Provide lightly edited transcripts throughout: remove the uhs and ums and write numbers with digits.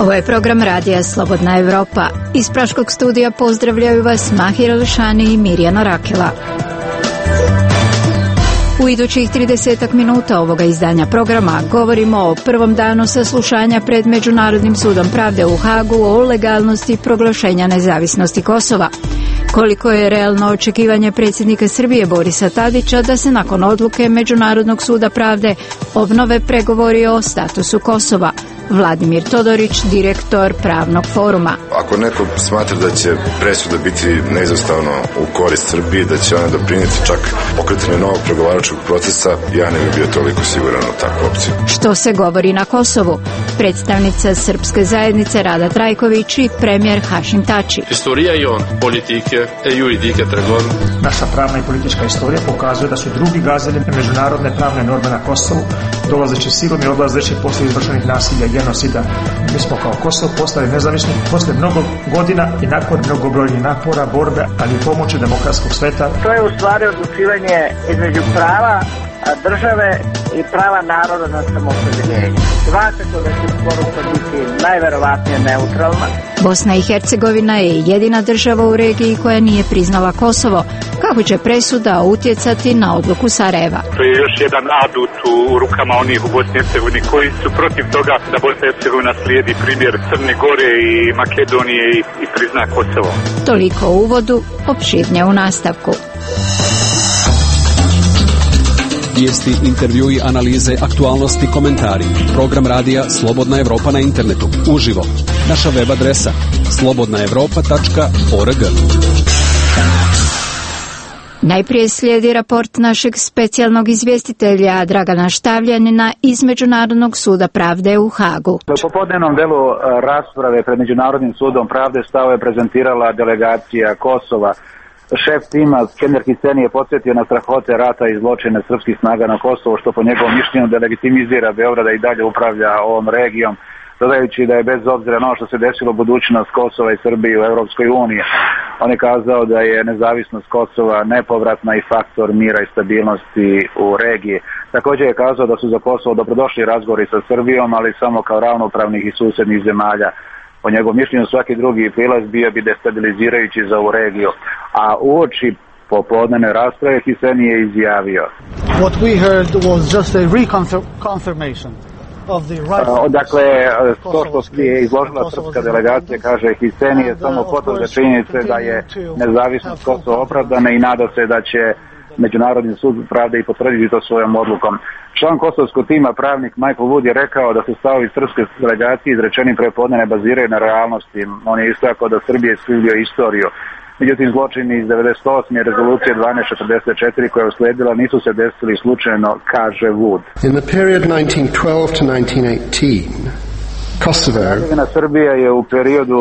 Ovo je program radija Slobodna Evropa. Iz Praškog studija pozdravljaju vas Mahir Alšani i Mirjana Rakela. U idućih 30 minuta ovoga izdanja programa govorimo o prvom danu saslušanja pred Međunarodnim sudom pravde u Hagu o legalnosti proglašenja nezavisnosti Kosova. Koliko je realno očekivanje predsjednika Srbije Borisa Tadića da se nakon odluke Međunarodnog suda pravde obnove pregovori o statusu Kosova? Vladimir Todorić, direktor Pravnog foruma. Ako neko smatra da će presuda biti neizostavno u korist Srbije, da će ona doprinijeti čak pokretanju novog pregovaračkog procesa, ja ne bih bio toliko siguran u takvu opciju. Što se govori na Kosovu? Predstavnica srpske zajednice Rada Trajković i premijer Hašim Tači. Historija i on politike e juridike Trgon. Naša pravna i politička istorija pokazuje da su drugi gazili međunarodne pravne norme na Kosovu, dolazeći silom i odlazeći posle izvršenih nasilja i genocida. Mi smo kao Kosovo postali nezavisni posle mnogo godina i nakon mnogobrojnih napora, borbe, ali i pomoći demokratskog sveta. To je u stvari odlučivanje između prava države i prava naroda na samoopredeljenje. Svakako da će poruka biti najverovatnije neutralna. Bosna i Hercegovina je jedina država u regiji koja nije priznala Kosovo. Kako će presuda utjecati na odluku Sarajeva? To je još jedan adut u rukama onih u Bosni i Hercegovini koji su protiv toga da Bosna i Hercegovina slijedi primjer Crne Gore i Makedonije i prizna Kosovo. Toliko u uvodu, opširnije u nastavku. Vijesti, intervjui, analize, aktualnosti, komentari. Program radija Slobodna Evropa na internetu. Uživo. Naša web adresa slobodnaevropa.org. Najprije slijedi raport našeg specijalnog izvjestitelja Dragana Štavljanina iz Međunarodnog suda pravde u Hagu. U popodnevnom delu rasprave pred Međunarodnim sudom pravde stavove prezentirala delegacija Kosova. Šef tima Skenjer Hiseni je podsjetio na strahote rata i zločine srpskih snaga na Kosovo, što po njegovom mišljenju delegitimizira Beograda i dalje upravlja ovom regijom, dodajući da je bez obzira na ono što se desilo budućnost Kosova i Srbije u Europskoj uniji. On je kazao da je nezavisnost Kosova nepovratna i faktor mira i stabilnosti u regiji. Također je kazao da su za Kosovo dobrodošli razgovori sa Srbijom, ali samo kao ravnopravnih i susjednih zemalja. Po njegovom mišljenju svaki drugi prilaz bio bi destabilizirajući za ovu regiju. A uoči popodnevne rasprave Hiseni je izjavio: What we heard was just a reconfirmation of the right. Dakle, to što je izložila srpska delegacija, kaže Hiseni, je samo potvrda činjenice da je nezavisnost Kosova opravdana i nada se da će Međunarodni sud pravde i potvrditi to svojom odlukom. Član kosovskog tima, pravnik Michael Wood, je rekao da su stavovi srpske delegacije izrečeni prepodne ne baziraju na realnosti. On je istakao da Srbija iskrivljuje istoriju. Međutim, zločini iz 98. rezolucije 1244 koja je usledila nisu se desili slučajno, kaže Wood. In the period 1912 to 1918, Kosovo. Srbija je u periodu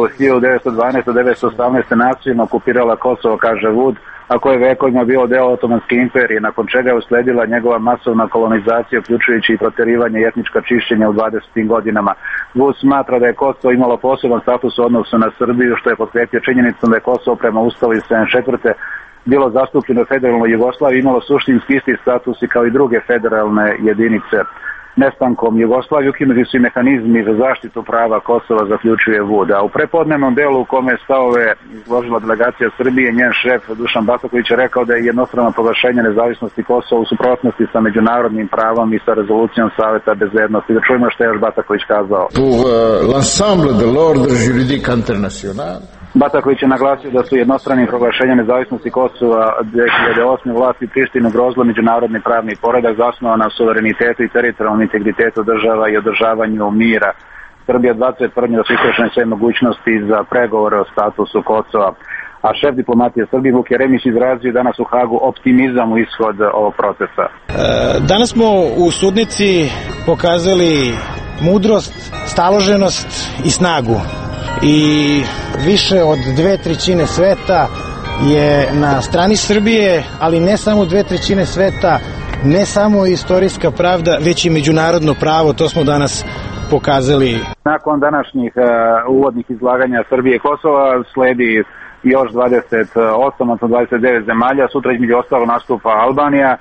1912-1918 nasilno okupirala Kosovo, kaže Wood, a koje je vekovima bilo deo Otomanske imperije, nakon čega je usledila njegova masovna kolonizacija, uključujući i protjerivanje i etnička čišćenja u 20. godinama. Wood smatra da je Kosovo imalo poseban status u odnosu na Srbiju, što je potkrijepio činjenicom da je Kosovo prema ustavu iz 1974. bilo zastupljeno u federalnoj Jugoslaviji, imalo suštinski isti status i kao i druge federalne jedinice. Nestankom Jugoslavije ukinuti su i mehanizmi za zaštitu prava Kosova, zaključuje Wood. A u prepodnevnom delu u kome stavove izložila delegacija Srbije, njen šef Dušan Bataković je rekao da je jednostrano proglašenje nezavisnosti Kosova u suprotnosti sa međunarodnim pravom i sa rezolucijom Saveta bezbednosti. Da čujemo što je još Bataković kazao. Pour l'ensemble de l'ordre juridique international. Bataković je naglasio da su jednostranim proglašenjem nezavisnosti Kosova 2008. vlasti Prištine ugrozile međunarodni pravni poredak zasnovan na suverenitetu i teritorijalnom integritetu država i održavanju mira. Srbija 20 tvrdnje da su isključene sve mogućnosti za pregovore o statusu Kosova. A šef diplomatije Srbije Vuk Jeremić izrazio danas u Hagu optimizam u ishod ovog procesa. Danas smo u sudnici pokazali mudrost, staloženost i snagu. I više od 2/3 sveta je na strani Srbije, ali ne samo 2/3 sveta, ne samo istorijska pravda, već i međunarodno pravo, to smo danas pokazali. Nakon današnjih uvodnih izlaganja Srbije i Kosova sledi još 28, odnosno 29 zemalja, sutra između ostalo nastupa Albanija.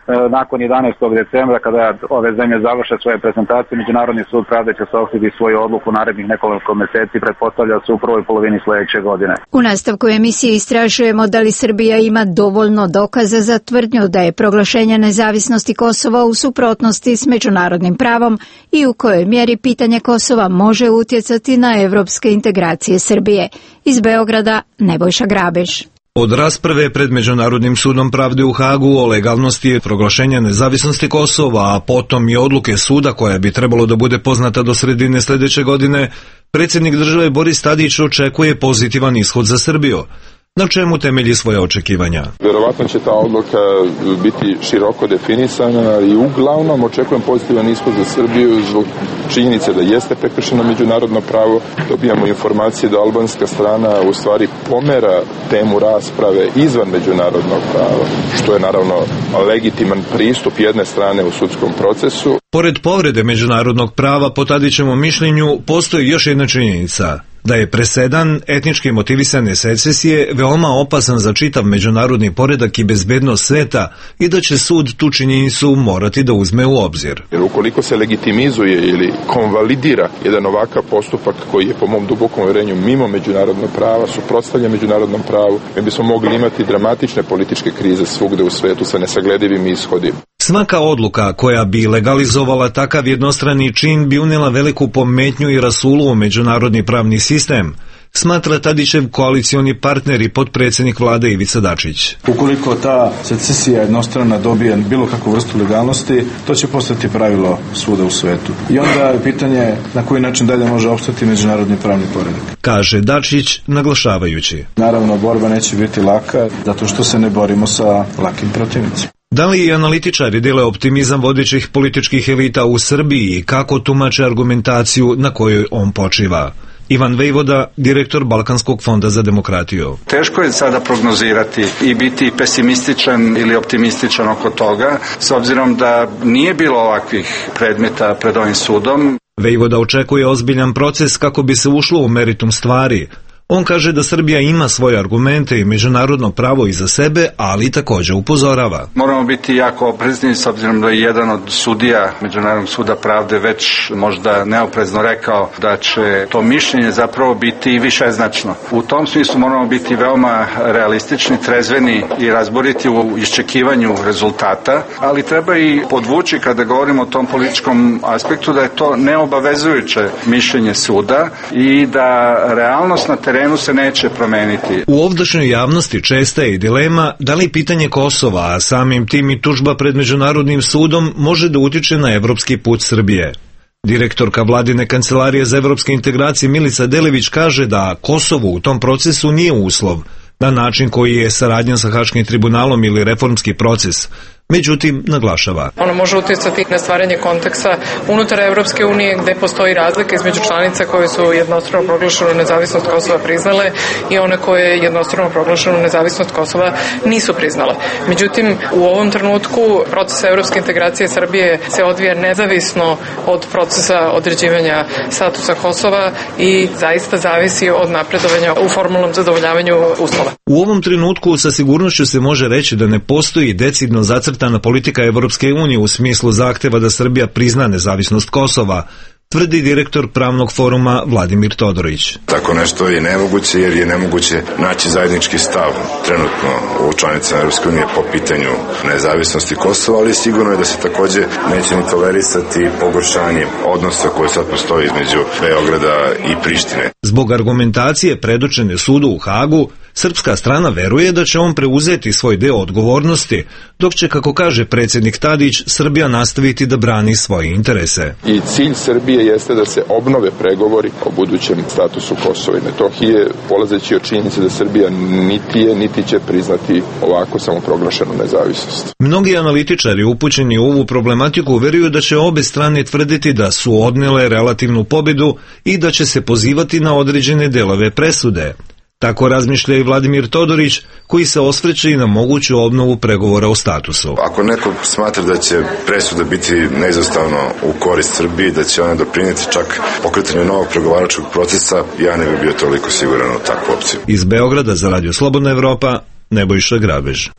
nakon 11. decembra kada ove zemlje završe svoje prezentacije, Međunarodni sud pravde će saopštiti svoju odluku narednih nekoliko meseci, pretpostavlja se u prvoj polovini sledeće godine. U nastavku emisije istražujemo da li Srbija ima dovoljno dokaza za tvrdnju da je proglašenje nezavisnosti Kosova u suprotnosti s međunarodnim pravom i u kojoj mjeri pitanje Kosova može utjecati na evropske integracije Srbije. Iz Beograda Nebojša Grabež. Od rasprave pred Međunarodnim sudom pravde u Hagu o legalnosti proglašenja nezavisnosti Kosova, a potom i odluke suda koja bi trebalo da bude poznata do sredine sledeće godine, predsjednik države Boris Tadić očekuje pozitivan ishod za Srbiju. Na čemu temelji svoje očekivanja? Verovatno će ta odluka biti široko definisana i uglavnom očekujem pozitivan ishod za Srbiju zbog činjenice da jeste prekršeno međunarodno pravo. Dobijamo informacije da albanska strana u stvari pomera temu rasprave izvan međunarodnog prava, što je naravno legitiman pristup jedne strane u sudskom procesu. Pored povrede međunarodnog prava, po Tadićevom mišljenju, postoji još jedna činjenica. Da je presedan etnički motivisane secesije veoma opasan za čitav međunarodni poredak i bezbednost sveta i da će sud tu činjenicu morati da uzme u obzir. Jer ukoliko se legitimizuje ili konvalidira jedan ovakav postupak koji je po mom dubokom uvjerenju mimo međunarodnog prava, suprotstavlja međunarodnom pravu, mi bismo mogli imati dramatične političke krize svugde u svetu sa nesagledivim ishodima. Svaka odluka koja bi legalizovala takav jednostrani čin bi unela veliku pometnju i rasulu u međunarodni pravni sistem, smatra Tadićev koalicioni partner i potpredsjednik vlade Ivica Dačić. Ukoliko ta secesija jednostrana dobije bilo kakvu vrstu legalnosti, to će postati pravilo svuda u svetu. I onda je pitanje na koji način dalje može opstati međunarodni pravni poredak. Kaže Dačić, naglašavajući. Naravno, borba neće biti laka, zato što se ne borimo sa lakim protivnicima. Da li i analitičari dele optimizam vodećih političkih elita u Srbiji i kako tumače argumentaciju na kojoj on počiva? Ivan Vejvoda, direktor Balkanskog fonda za demokratiju. Teško je sada prognozirati i biti pesimističan ili optimističan oko toga, s obzirom da nije bilo ovakvih predmeta pred ovim sudom. Vejvoda očekuje ozbiljan proces kako bi se ušlo u meritum stvari. On kaže da Srbija ima svoje argumente i međunarodno pravo iza sebe, ali također upozorava. Moramo biti jako oprezni s obzirom da je jedan od sudija Međunarodnog suda pravde već možda neoprezno rekao da će to mišljenje zapravo biti višeznačno. U tom smislu moramo biti veoma realistični, trezveni i razboriti u iščekivanju rezultata, ali treba i podvući kada govorimo o tom političkom aspektu da je to neobavezujuće mišljenje suda i da realnost na terenu se neće promeniti. U ovdašnjoj javnosti česta je i dilema da li pitanje Kosova, a samim tim i tužba pred Međunarodnim sudom, može da utiče na evropski put Srbije. Direktorka vladine kancelarije za evropske integracije Milica Delević kaže da Kosovo u tom procesu nije uslov, na način koji je saradnja sa Haškim tribunalom ili reformski proces. Međutim, naglašava. Ono može utjecati na stvaranje konteksta unutar Evropske unije gde postoji razlika između članica koje su jednostrano proglašenu nezavisnost Kosova priznale i one koje jednostrano proglašenu nezavisnost Kosova nisu priznale. Međutim, u ovom trenutku proces evropske integracije Srbije se odvija nezavisno od procesa određivanja statusa Kosova i zaista zavisi od napredovanja u formalnom zadovoljavanju uslova. U ovom trenutku sa sigurnošću se može reći da ne postoji decidno zacrtana politika Evropske unije u smislu zahteva da Srbija prizna nezavisnost Kosova, tvrdi direktor pravnog foruma Vladimir Todorović. Tako nešto je nemoguće jer je nemoguće naći zajednički stav trenutno u članicama Evropske unije po pitanju nezavisnosti Kosova, ali sigurno je da se također neće ni tolerisati pogoršanje odnosa koje sad postoji između Beograda i Prištine. Zbog argumentacije predočene sudu u Hagu, srpska strana veruje da će on preuzeti svoj deo odgovornosti, dok će, kako kaže predsjednik Tadić, Srbija nastaviti da brani svoje interese. I cilj Srbije jeste da se obnove pregovori o budućem statusu Kosova i Metohije, polazeći od činjenice da Srbija niti je, niti će priznati ovako samoproglašenu nezavisnost. Mnogi analitičari upućeni u ovu problematiku veruju da će obe strane tvrditi da su odnele relativnu pobedu i da će se pozivati na određene delove presude. Tako razmišlja i Vladimir Todorić, koji se osvrće i na moguću obnovu pregovora o statusu. Ako neko smatra da će presuda biti neizostavno u korist Srbiji, da će ona doprinijeti čak pokretanju novog pregovaračkog procesa, ja ne bih bio toliko siguran u takvu opciju. Iz Beograda za Radio Slobodna Evropa, Nebojša Grabež.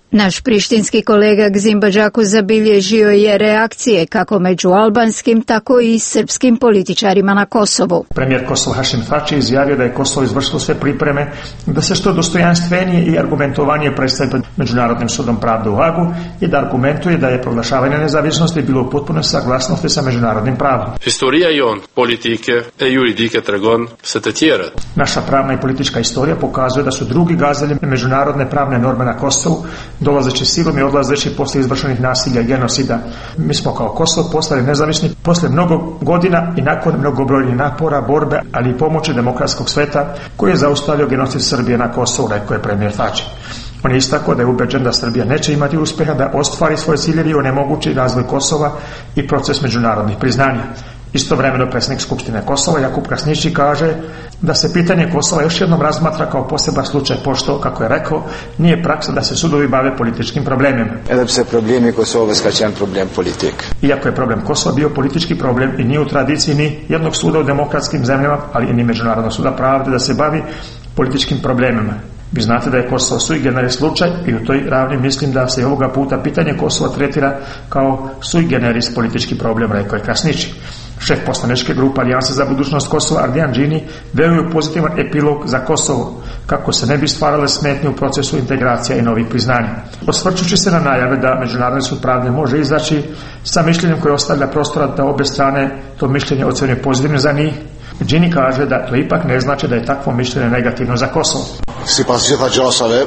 Naš prištinski kolega Gzim Badžaku zabilježio je reakcije kako među albanskim, tako i srpskim političarima na Kosovu. Premijer Kosova Hašim Tači izjavio da je Kosovo izvršilo sve pripreme da se što dostojanstvenije i argumentovanije predstavi pred Međunarodnim sudom pravde u Hagu i da argumentuje da je proglašavanje nezavisnosti bilo u potpunoj saglasnosti sa međunarodnim pravom. Historia jon politike e juridike tregon se tetjera. Naša pravna i politička istorija pokazuje da su drugi gazili međunarodne pravne norme na Kosovu, dolazeći silom i odlazeći poslije izvršenih nasilja i genocida. Mi smo kao Kosovo postali nezavisni poslije mnogo godina i nakon mnogobrojnih napora, borbe, ali i pomoći demokratskog sveta koji je zaustavio genocid Srbije na Kosovu, rekao je premijer Tači. On je istakao da je ubeđen da Srbija neće imati uspjeha da ostvari svoje ciljevi i onemogući razvoj Kosova i proces međunarodnih priznanja. Istovremeno predsjednik Skupštine Kosova Jakub Krasnići kaže da se pitanje Kosova još jednom razmatra kao poseban slučaj, pošto, kako je rekao, nije praksa da se sudovi bave političkim problemima. Se problemi Kosova skačan problem politik. Iako je problem Kosova bio politički problem i nije u tradiciji ni jednog suda u demokratskim zemljama, ali i ni Međunarodnog suda pravde da se bavi političkim problemima. Vi znate da je Kosovo sui generis slučaj i u toj ravni mislim da se i ovoga puta pitanje Kosova tretira kao sui generis politički problem, rekao je Krasnići. Šef poslaničke grupe Alijanse za budućnost Kosova Ardijan Džini veruje u pozitivan epilog za Kosovo, kako se ne bi stvarale smetnje u procesu integracija i novih priznanja. Osvrćući se na najave da Međunarodni sud pravde može izaći sa mišljenjem koje ostavlja prostora da obje strane to mišljenje ocjene pozitivno za njih, Džini kaže da to ipak ne znači da je takvo mišljenje negativno za Kosovo. Sipas gjithagjasave,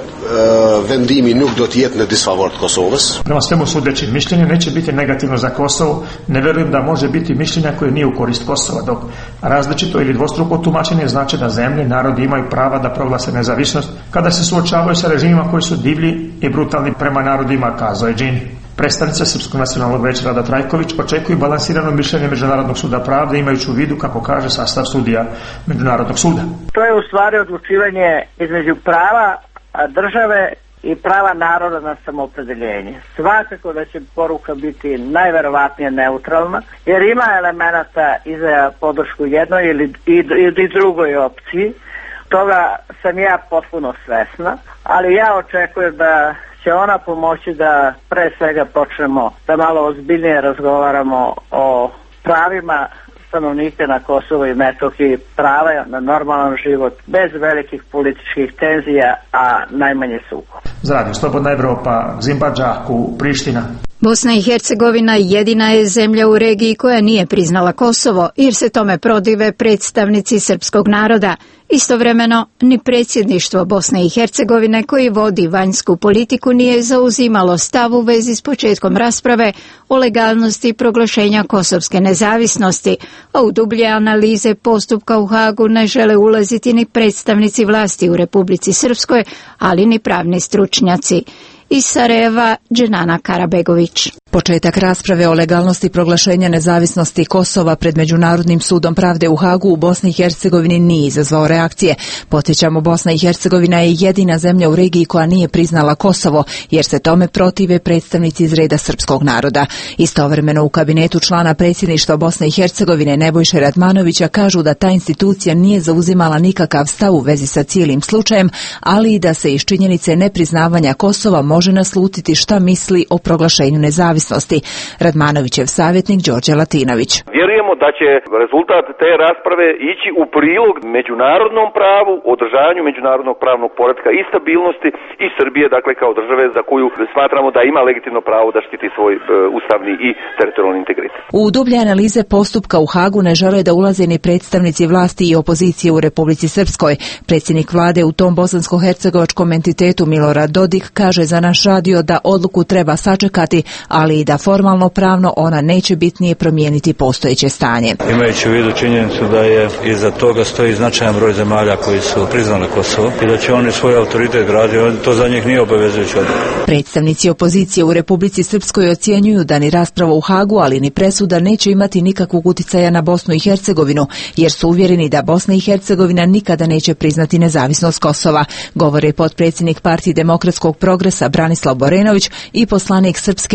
vendimi nuk do të jetë në disfavor të Kosovës. Prema svemu sudeći, mišljenje neće biti negativno za Kosovo. Ne verujem da može biti mišljenja koje nije u korist Kosova, dok različito ili dvostruko tumačenje znači da zemlje i narodi imaju prava da proglase nezavisnost kada se suočavaju sa režimima koji su divlji i brutalni prema narodima, kazao je Džini. Predstavnica Srpskog nacionalnog veća Rada Trajković očekuju balansirano mišljenje Međunarodnog suda pravde, imajući u vidu, kako kaže, sastav sudija Međunarodnog suda. To je u stvari odlučivanje između prava države i prava naroda na samoopredeljenje. Svakako da će poruka biti najverovatnije neutralna, jer ima elemenata i za podršku jednoj ili drugoj opciji. Toga sam ja potpuno svesna, ali ja očekujem da će ona pomoći da pre svega počnemo da malo ozbiljnije razgovaramo o pravima stanovnika na Kosovu i Metohiji, prava na normalan život, bez velikih političkih tenzija, a najmanje sukoba. Za Radio Slobodna Evropa, Gzim Badžaku, Priština. Bosna i Hercegovina jedina je zemlja u regiji koja nije priznala Kosovo, jer se tome protive predstavnici srpskog naroda. Istovremeno, ni predsjedništvo Bosne i Hercegovine koji vodi vanjsku politiku nije zauzimalo stav u vezi s početkom rasprave o legalnosti proglašenja kosovske nezavisnosti, a u dublje analize postupka u Hagu ne žele ulaziti ni predstavnici vlasti u Republici Srpskoj, ali ni pravni stručnjaci. Iz Sarajeva, Dženana Karabegović. Početak rasprave o legalnosti proglašenja nezavisnosti Kosova pred Međunarodnim sudom pravde u Hagu u Bosni i Hercegovini nije izazvao reakcije. Podsjećamo, Bosna i Hercegovina je jedina zemlja u regiji koja nije priznala Kosovo, jer se tome protive predstavnici iz reda srpskog naroda. Istovremeno u kabinetu člana predsjedništva Bosne i Hercegovine Nebojše Radmanovića kažu da ta institucija nije zauzimala nikakav stav u vezi sa cijelim slučajem, ali i da se iz činjenice nepriznavanja Kosova može naslutiti šta misli o proglašenju nezavisnosti. Radmanovićev savjetnik Đorđe Latinović. Vjerujemo da će rezultat te rasprave ići u prilog međunarodnom pravu, održanju međunarodnog pravnog poretka i stabilnosti i Srbije, dakle kao države za koju smatramo da ima legitimno pravo da štiti svoj ustavni i teritorijalni integritet. U dublje analize postupka u Hagu ne žele da ulaze ni predstavnici vlasti i opozicije u Republici Srpskoj. Predsjednik vlade u tom bosansko-hercegovačkom entitetu Milorad Dodik kaže za naš radio da odluku treba sačekati, ali i da formalno pravno ona neće bitnije promijeniti postojeće stanje. Imajući u vidu činjenicu da je iza toga stoji značajan broj zemalja koji su priznali Kosovo i da će oni svoj autoritet graditi, to za njih nije obavezujuće. Predstavnici opozicije u Republici Srpskoj ocjenjuju da ni rasprava u Hagu, ali ni presuda neće imati nikakvog uticaja na Bosnu i Hercegovinu, jer su uvjereni da Bosna i Hercegovina nikada neće priznati nezavisnost Kosova, govore potpredsjednik Partije demokratskog progresa Branislav Borenović i poslanik Srpske demokratske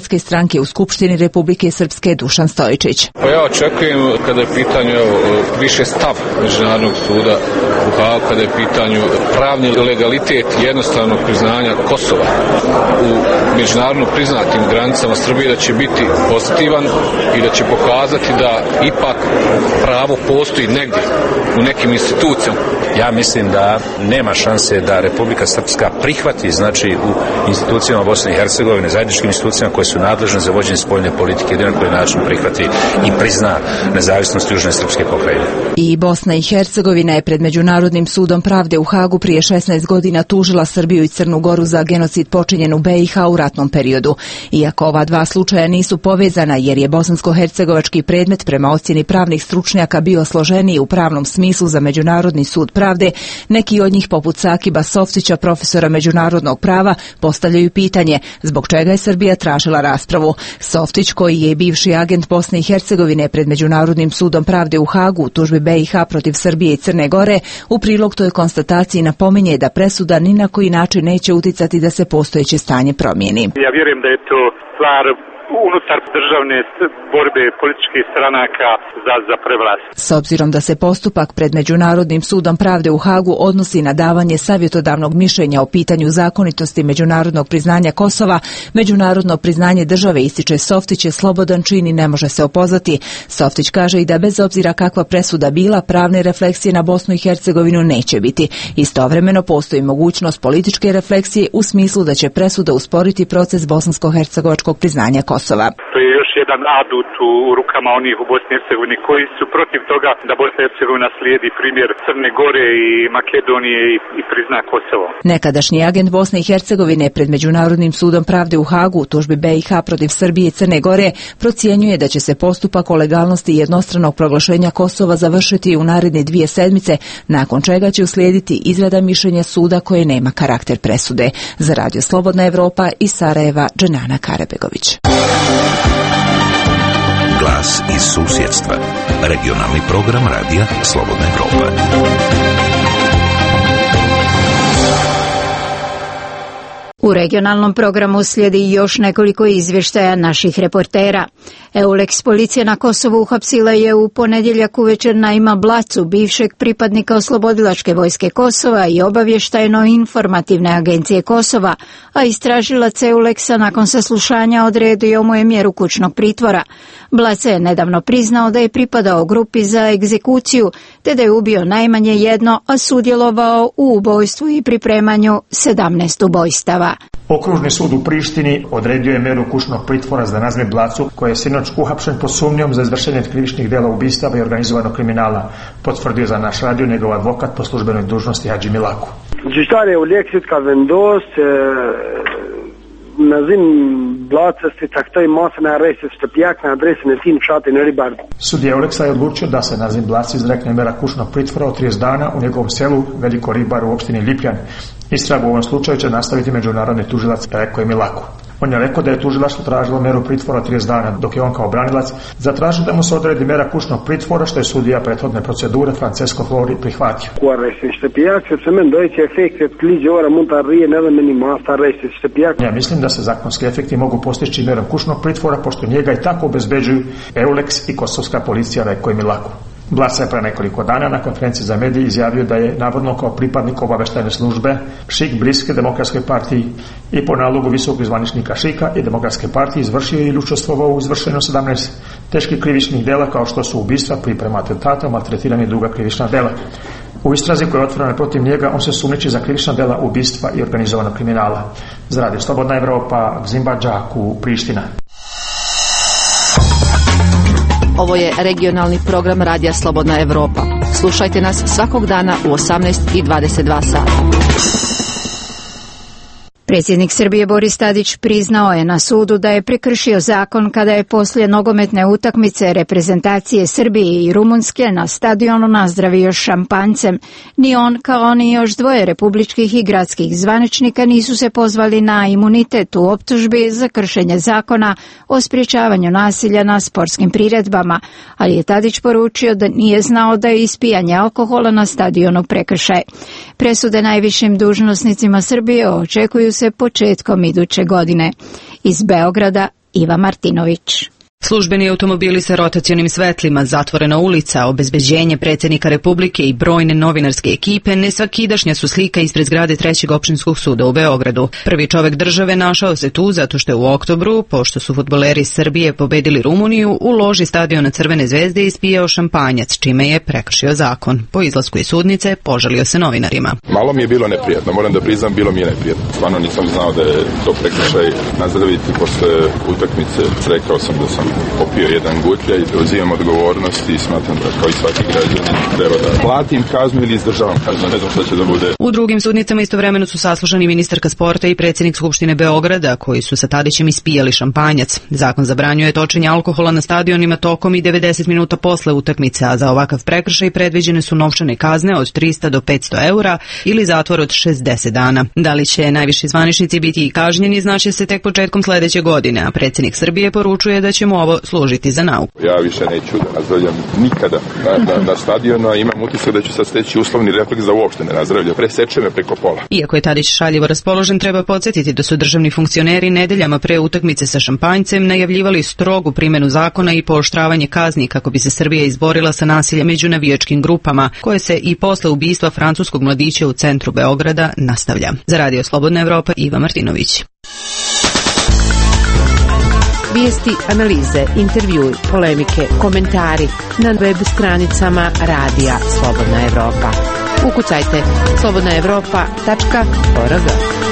Demokratske stranke u Skupštini Republike Srpske Dušan Stojičić. Pa ja očekujem kada je pitanju više stav Međunarodnog suda u Hagu, kada je pitanju pravni legalitet jednostavnog priznanja Kosova u međunarodno priznatim granicama Srbije, da će biti pozitivan i da će pokazati da ipak pravo postoji negdje u nekim institucijama. Ja mislim da nema šanse da Republika Srpska prihvati, znači u institucijama Bosne i Hercegovine, zajedničkim institucijama koje su nadležne za vođenje spoljne politike, da na koji način prihvati i prizna nezavisnost južne srpske pokrajine. I Bosna i Hercegovina je pred Međunarodnim sudom pravde u Hagu prije 16 godina tužila Srbiju i Crnu Goru za genocid počinjen u BiH u ratnom periodu. Iako ova dva slučaja nisu povezana jer je bosansko-hercegovački predmet prema ocjeni pravnih stručnjaka bio složeniji u pravnom smislu za Međunarodni sud pravde, neki od njih poput Sakiba Softića, profesora međunarodnog prava, postavljaju pitanje zbog čega je Srbija tražila raspravu. Softić, koji je bivši agent Bosne i Hercegovine pred Međunarodnim sudom pravde u Hagu u tužbi BiH protiv Srbije i Crne Gore, u prilog toj konstataciji napominje da presuda ni na koji način neće uticati da se postojeće stanje promijeni. Ja vjerujem da je to stvar unutar državne borbe političkih stranaka za prevlast. S obzirom da se postupak pred Međunarodnim sudom pravde u Hagu odnosi na davanje savjetodavnog mišljenja o pitanju zakonitosti međunarodnog priznanja Kosova, međunarodno priznanje države, ističe Softić, je slobodan čin i ne može se opozvati. Softić kaže i da bez obzira kakva presuda bila, pravne refleksije na Bosnu i Hercegovinu neće biti. Istovremeno postoji mogućnost političke refleksije u smislu da će presuda usporiti proces bosansko-hercegovačkog priznanja Kosova. To je još jedan adut u rukama onih u Bosni i Hercegovini koji su protiv toga da Bosna i Hercegovina slijedi primjer Crne Gore i Makedonije i prizna Kosovo. Nekadašnji agent Bosne i Hercegovine pred Međunarodnim sudom pravde u Hagu u tužbi BiH protiv Srbije i Crne Gore procjenjuje da će se postupak o legalnosti jednostranog proglašenja Kosova završiti u naredne 2 sedmice, nakon čega će uslijediti izrada mišljenja suda koje nema karakter presude. Za Radio Slobodna Evropa iz Sarajeva, Dženana Karebegović. Glas iz susjedstva. Regionalni program Radija Slobodna Evropa. U regionalnom programu slijedi još nekoliko izvještaja naših reportera. EULEX policija na Kosovu uhapsila je u ponedjeljak uvečer Naima Blacu, bivšeg pripadnika Oslobodilačke vojske Kosova i obavještajno-informativne agencije Kosova, a istražilac EULEX-a nakon saslušanja odredio mu je mjeru kućnog pritvora. Blac je nedavno priznao da je pripadao grupi za egzekuciju, te da je ubio najmanje jedno, a sudjelovao u ubojstvu i pripremanju 17 ubojstava. Okružni sud u Prištini odredio je mjeru kućnog pritvora za Nazmi Blacu, koji je sinoć uhapšen pod sumnjom za izvršenje krivičnih djela ubistava i organizovanog kriminala, potvrdio za naš radio njegov advokat po službenoj dužnosti Hadži Milaku. Sudija EULEX-a je odlučio da se Nazim Blac izrekne mjera kućnog pritvora od 30 dana u njegovom selu Veliko Ribar u opštini Lipljan. Istragu u ovom slučaju će nastaviti međunarodni tužilac, rekao je Milaku. On je rekao da je tužilaštvo tražilo mjeru pritvora od 30 dana, dok je on kao branilac zatražio da mu se odredi mjera kućnog pritvora, što je sudija prethodne procedure Francesco Flori prihvatio. Ja mislim da se zakonski efekti mogu postići mjerom kućnog pritvora, pošto njega i tako obezbeđuju EULEX i kosovska policija, rekao je Milaku. Blac je pre nekoliko dana na konferenciji za medije izjavio da je navodno kao pripadnik obavještajne službe Šik bliske Demokratskoj partiji i po nalogu visokog zvaničnika Šika i Demokratske partije izvršio ili učestvovao u izvršenju 17 teških krivičnih djela kao što su ubistva, priprema atentata, maltretiranje i druga krivična djela. U istrazi koja je otvorena protiv njega, on se sumnjiči za krivična djela ubistva i organizovanog kriminala. Za Radio Slobodna Evropa, Gzimbađaku, Priština. Ovo je regionalni program Radija Slobodna Evropa. Slušajte nas svakog dana u 18:22 sata. Predsjednik Srbije Boris Tadić priznao je na sudu da je prekršio zakon kada je poslije nogometne utakmice reprezentacije Srbije i Rumunjske na stadionu nazdravio šampanjcem. Ni on kao ni još dvoje republičkih i gradskih zvaničnika nisu se pozvali na imunitet u optužbi za kršenje zakona o sprječavanju nasilja na sportskim priredbama, ali je Tadić poručio da nije znao da je ispijanje alkohola na stadionu prekršaj. Presude najvišim dužnosnicima Srbije očekuju se početkom iduće godine. Iz Beograda, Iva Martinović. Službeni automobili sa rotacionim svetlima, zatvorena ulica, obezbeđenje predsjednika Republike i brojne novinarske ekipe nesvakidašnja su slika ispred zgrade Trećeg opštinskog suda u Beogradu. Prvi čovek države našao se tu zato što je u oktobru, pošto su fudbaleri Srbije pobedili Rumuniju, u loži stadiona Crvene zvezde ispijao šampanjac, čime je prekršio zakon. Po izlasku iz sudnice požalio se novinarima. Malo mi je bilo neprijatno, moram da priznam, bilo mi je neprijatno. Stvarno nisam znao da je to prekršaj. Nazdraviti posle utakmice, rekao sam da sam popio jedan gutlja i preuzimam odgovornost i smatram da kao i svaki građanin treba da platim kaznu ili izdržavam kaznu, ne znam šta će da bude. U drugim sudnicama istovremeno su saslušani ministarka sporta i predsjednik Skupštine Beograda, koji su sa Tadićem ispijali šampanjac. Zakon zabranjuje točenje alkohola na stadionima tokom i 90 minuta posle utakmice, a za ovakav prekršaj predviđene su novčane kazne od 300 do 500 eura ili zatvor od 60 dana. Da li će najviši zvaničnici biti i kažnjeni, znaće se tek početkom sledeće godine, a predsjednik Srbije poručuje da će mu ovo služiti za nauku. Ja više neću da nazdravljam nikada na stadionu, a imam utisak da ću sad steći uslovni refleks da uopšte ne nazdravljam. Preseče me preko pola. Iako je Tadić šaljivo raspoložen, treba podsjetiti da su državni funkcioneri nedeljama pre utakmice sa šampanjcem najavljivali strogu primjenu zakona i pooštravanje kazni kako bi se Srbija izborila sa nasiljem među navijačkim grupama, koje se i posle ubistva francuskog mladića u centru Beograda nastavlja. Za Radio Slobodna Evropa, Iva Martinović. Vijesti, analize, intervjui, polemike, komentari na web stranicama Radija Slobodna Evropa. Ukucajte slobodnaevropa.org.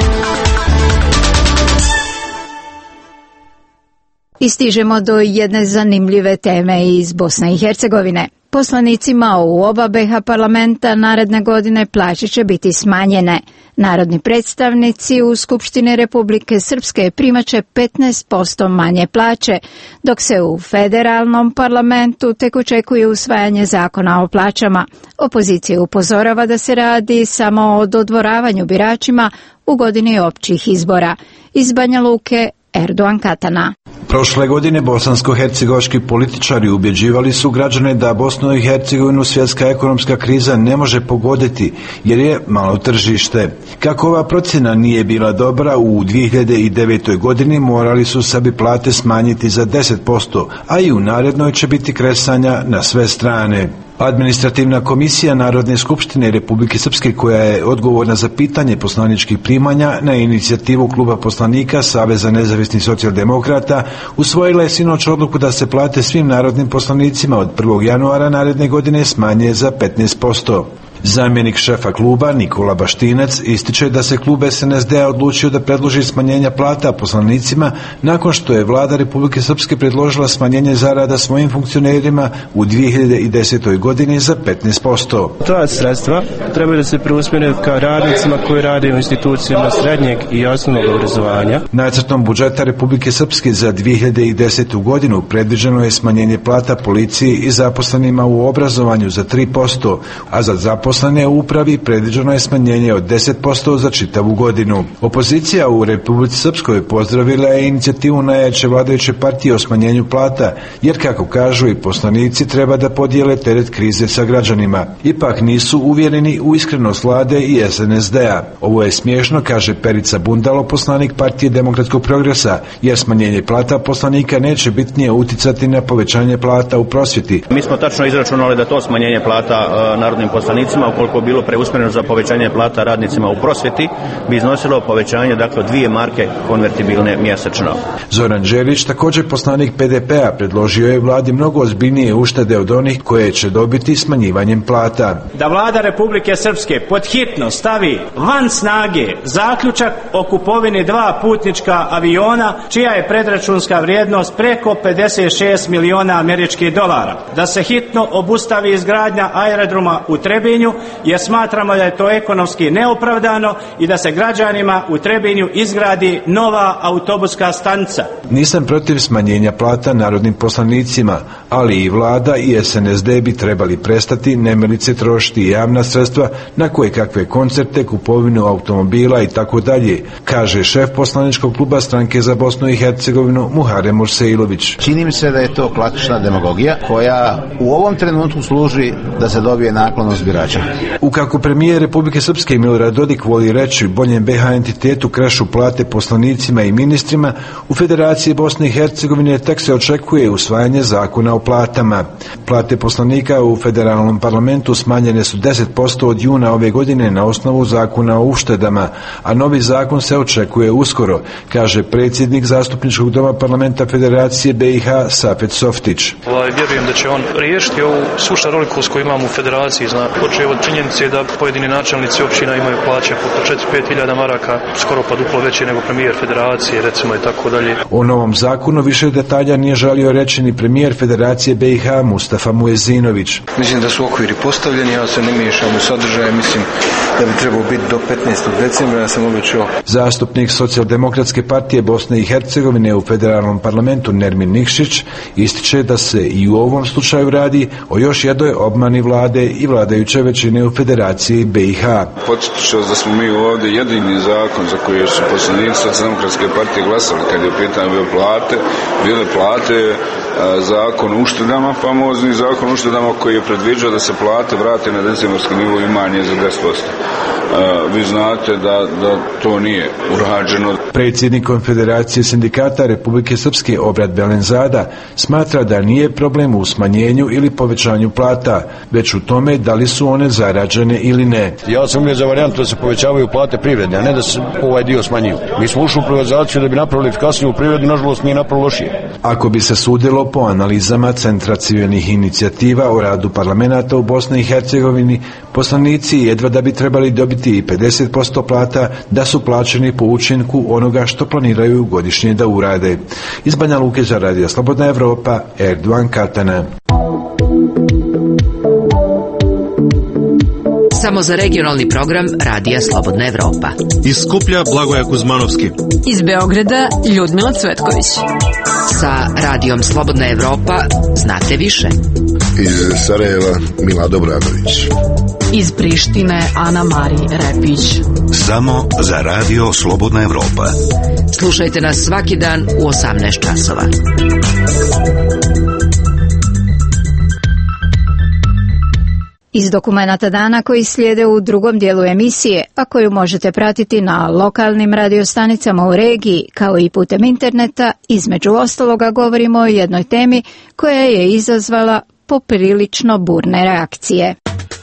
I stižemo do jedne zanimljive teme iz Bosne i Hercegovine. Poslanicima u oba BiH parlamenta naredne godine plaće će biti smanjene. Narodni predstavnici u Skupštini Republike Srpske primaće 15% manje plaće, dok se u federalnom parlamentu tek očekuje usvajanje zakona o plaćama. Opozicija upozorava da se radi samo o dodvoravanju biračima u godini općih izbora. Iz Banja Luke, Erdogan Katana. Prošle godine bosansko-hercegovački političari ubjeđivali su građane da Bosnu i Hercegovinu svjetska ekonomska kriza ne može pogoditi jer je malo tržište. Kako ova procjena nije bila dobra, u 2009. godini morali su sebi plate smanjiti za 10%, a i u narednoj će biti kresanja na sve strane. Administrativna komisija Narodne skupštine Republike Srpske, koja je odgovorna za pitanje poslaničkih primanja na inicijativu kluba poslanika Saveza nezavisnih socijaldemokrata, usvojila je sinoć odluku da se plate svim narodnim poslanicima od 1. januara naredne godine smanje za 15%. Zamjenik šefa kluba Nikola Baštinac ističe da se klub SNSD-a odlučio da predloži smanjenja plata poslanicima nakon što je vlada Republike Srpske predložila smanjenje zarada svojim funkcionerima u 2010. godini za 15%. Ta sredstva trebaju da se preusmjere ka radnicima koji rade u institucijama srednjeg i osnovnog obrazovanja. Nacrtom budžeta Republike Srpske za 2010. godinu predviđeno je smanjenje plata policiji i zaposlenima u obrazovanju za 3%, a za zaposlene u upravi predviđeno je smanjenje od 10% za čitavu godinu. Opozicija u Republici Srpskoj pozdravila je inicijativu najjače vladajuće partije o smanjenju plata, jer kako kažu i poslanici treba da podijele teret krize sa građanima. Ipak nisu uvjereni u iskrenost vlade i SNSD-a. Ovo je smiješno, kaže Perica Bundalo, poslanik partije Demokratskog progresa, jer smanjenje plata poslanika neće bitnije uticati na povećanje plata u prosvjeti. Mi smo tačno izračunali da to smanjenje plata narodnim poslanicima, ukoliko je bilo preusmjereno za povećanje plata radnicima u prosvjeti, bi iznosilo povećanje, dakle, 2 marke konvertibilne mjesečno. Zoran Đelić, također poslanik PDP-a, predložio je vladi mnogo ozbiljnije uštede od onih koje će dobiti smanjivanjem plata. Da vlada Republike Srpske podhitno stavi van snage zaključak o kupovini 2 putnička aviona, čija je predračunska vrijednost preko 56 miliona američkih dolara. Da se hitno obustavi izgradnja aerodroma u Trebinju, jer smatramo da je to ekonomski neopravdano, i da se građanima u Trebinju izgradi nova autobuska stanica. Nisam protiv smanjenja plata narodnim poslanicima, ali i vlada i SNSD bi trebali prestati nemilice trošiti javna sredstva na koje kakve koncerte, kupovinu automobila i tako dalje, kaže šef poslaničkog kluba Stranke za Bosnu i Hercegovinu Muharrem Urseilović. Čini mi se da je to klasična demagogija koja u ovom trenutku služi da se dobije naklonost birača. Ukako premijer Republike Srpske Milorad Dodik voli reći, boljem BH entitetu krešu plate poslanicima i ministrima, u Federaciji Bosne i Hercegovine tek se očekuje usvajanje zakona o platama. Plate poslanika u federalnom parlamentu smanjene su 10% od juna ove godine na osnovu zakona o uštedama, a novi zakon se očekuje uskoro, kaže predsjednik zastupničkog doma parlamenta Federacije BiH Safet Softić. Vjerujem da će on riješiti ovu svu šarolikost koju imamo u Federaciji, počev od činjenice da pojedini načelnici općina imaju plaće po 4-5 hiljada maraka, skoro pa duplo veće nego premijer Federacije, recimo, i tako dalje. O novom zakonu više detalja nije želio reći ni premijer Federacije BiH Mustafa Muezinović. Mislim da su okviri postavljeni, ja se ne miješam u sadržaje, mislim da bi trebao biti do 15. decembra, ja sam obećao. Zastupnik Socijaldemokratske partije Bosne i Hercegovine u federalnom parlamentu Nermin Nikšić ističe da se i u ovom slučaju radi o još jednoj obmani vlade i vladajuće većine u Federaciji BiH. Podsjetit ću da smo mi ovdje jedini zakon za koji su poslanici Socijaldemokratske partije glasali kad je u pitanju bile plate, zakon o uštedama, famozni zakon o uštedama koji je predviđao da se plate vrate na decembarski nivo i manje za 10%. Vi znate da to nije urađeno. Predsjednik Konfederacije sindikata Republike Srpske Obrad Belenzada smatra da nije problem u smanjenju ili povećanju plata, već u tome da li su one zarađene ili ne. Ja sam uvijek za varijantu da se povećavaju plate privredne, a ne da se ovaj dio smanjuju. Mi smo ušli u privatizaciju da bi napravili efikasniju privredu, nažalost nije napravili lošije. Ako bi se sudilo po analizama Centra civilnih inicijativa o radu parlamenta u Bosni i Hercegovini, poslanici jedva da bi trebali dobiti i 50% plata da su plaćeni po učinku onoga što planiraju godišnje da urade. Iz Banja Luke za Radio Slobodna Evropa, Erdogan Katana. Samo za regionalni program Radija Slobodna Evropa. Iz Skuplja Blagoja Kuzmanovski. Iz Beograda Ljudmila Cvetković. Sa Radijom Slobodna Evropa znate više. Iz Sarajeva Mila Dobranović. Iz Prištine Ana Mari Repić. Samo za Radio Slobodna Evropa. Slušajte nas svaki dan u 18 časova. Iz dokumenata dana koji slijede u drugom dijelu emisije, a koju možete pratiti na lokalnim radiostanicama u regiji, kao i putem interneta, između ostaloga govorimo o jednoj temi koja je izazvala poprilično burne reakcije.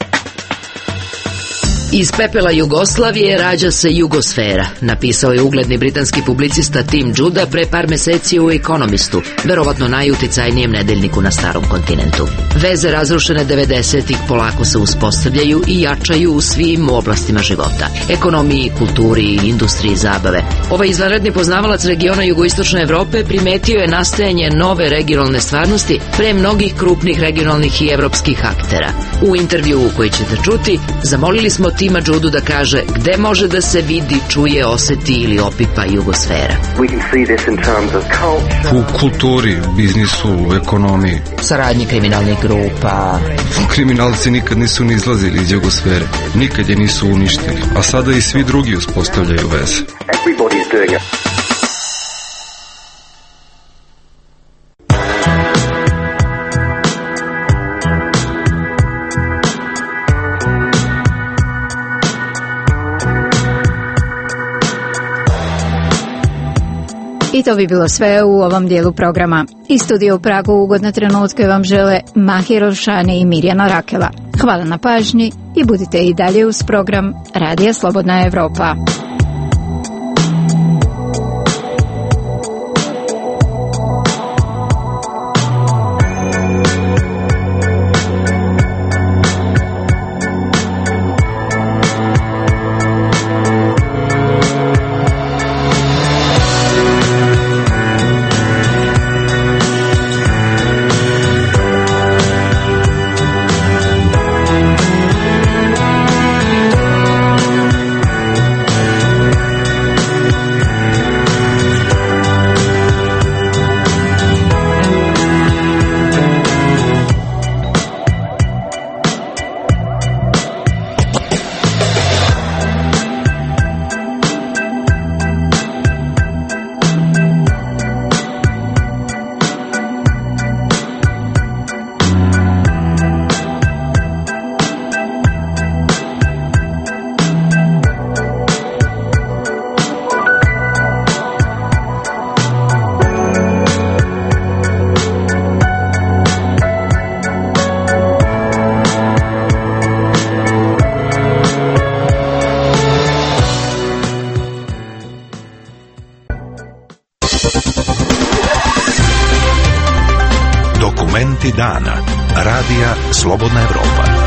Iz pepela Jugoslavije rađa se Jugosfera, napisao je ugledni britanski publicista Tim Judah pre par meseci u Economistu, verovatno najuticajnijem nedeljniku na starom kontinentu. Veze razrušene 90-ih polako se uspostavljaju i jačaju u svim oblastima života, ekonomiji, kulturi, industriji, zabave. Ovaj izvanredni poznavalac regiona jugoistočne Evrope primetio je nastajanje nove regionalne stvarnosti pre mnogih krupnih regionalnih i evropskih aktera. U intervjuu koji ćete čuti, zamolili smo Tima Judu da kaže gde može da se vidi, čuje, oseti ili opipa Jugosfera. U kulturi, biznisu, ekonomiji. Saradnji kriminalnih grupa. Kriminalci nikad nisu ni izlazili iz Jugosfere. Nikad je nisu uništili. A sada i svi drugi uspostavljaju veze. I to bi bilo sve u ovom dijelu programa. Iz studija u Pragu ugodne trenutke vam žele Mahir Oršani i Mirjana Rakela. Hvala na pažnji i budite i dalje uz program Radija Slobodna Evropa. Dokumenti dana. Radija Slobodna Evropa.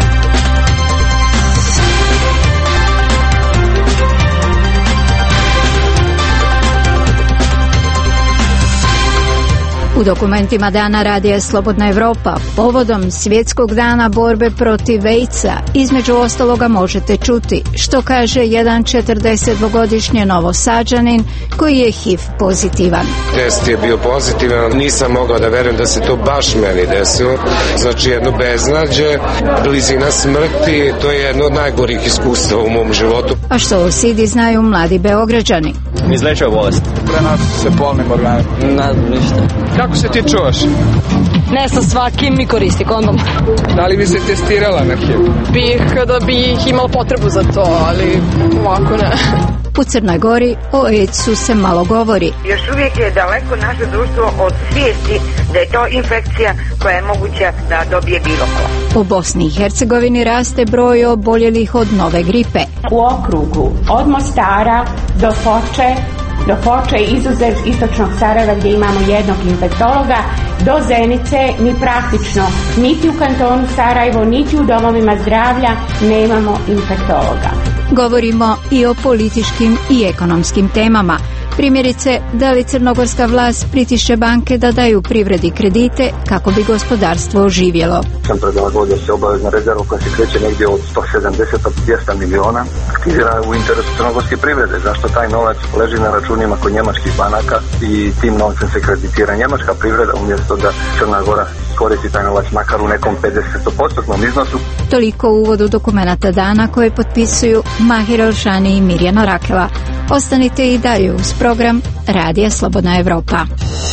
U dokumentima dana Radija Slobodna Evropa povodom Svjetskog dana borbe protiv AIDS-a između ostaloga možete čuti što kaže jedan 42-godišnji Novosađanin koji je HIV pozitivan. Test je bio pozitivan, nisam mogao da verujem da se to baš meni desilo. Znači jedno beznađe, blizina smrti, to je jedno od najgorih iskustava u mom životu. A što o SIDI znaju mladi Beograđani? Izlečiva bolest. Prenosi se polnim organom. Ništa. Kako se ti čuvaš? Ne sa svakim mi koristi kondom. Da li bi se testirala na HIV? Bih kada bih imala potrebu za to, ali ovako ne. U Crnoj Gori o AIDS-u se malo govori. Još uvijek je daleko naše društvo od svijesti da je to infekcija koja je moguća da dobije bilo ko. U Bosni i Hercegovini raste broj oboljelih od nove gripe. U okrugu od Mostara do Foče, izuzev istočnog Sarajeva gdje imamo jednog infektologa, do Zenice mi praktično niti u kantonu Sarajevo, niti u domovima zdravlja nemamo infektologa. Govorimo i o političkim i ekonomskim temama. Primjerice, da li crnogorska vlast pritišće banke da daju privredi kredite kako bi gospodarstvo oživjelo? Sam predlagodio se obavezna rezerva koja se kreće negdje od 170 do 200 miliona aktivira u interesu crnogorske privrede. Zašto taj novac leži na računima kod njemačkih banaka i tim novcem se kreditira njemačka privreda umjesto da Crna Gora koristi taj novac makar u nekom 50% iznosu. Toliko u uvodu dokumenata dana koje potpisuju Mahir Elšani i Mirjana Rakela. Ostanite i dalje uz program Radija Slobodna Evropa.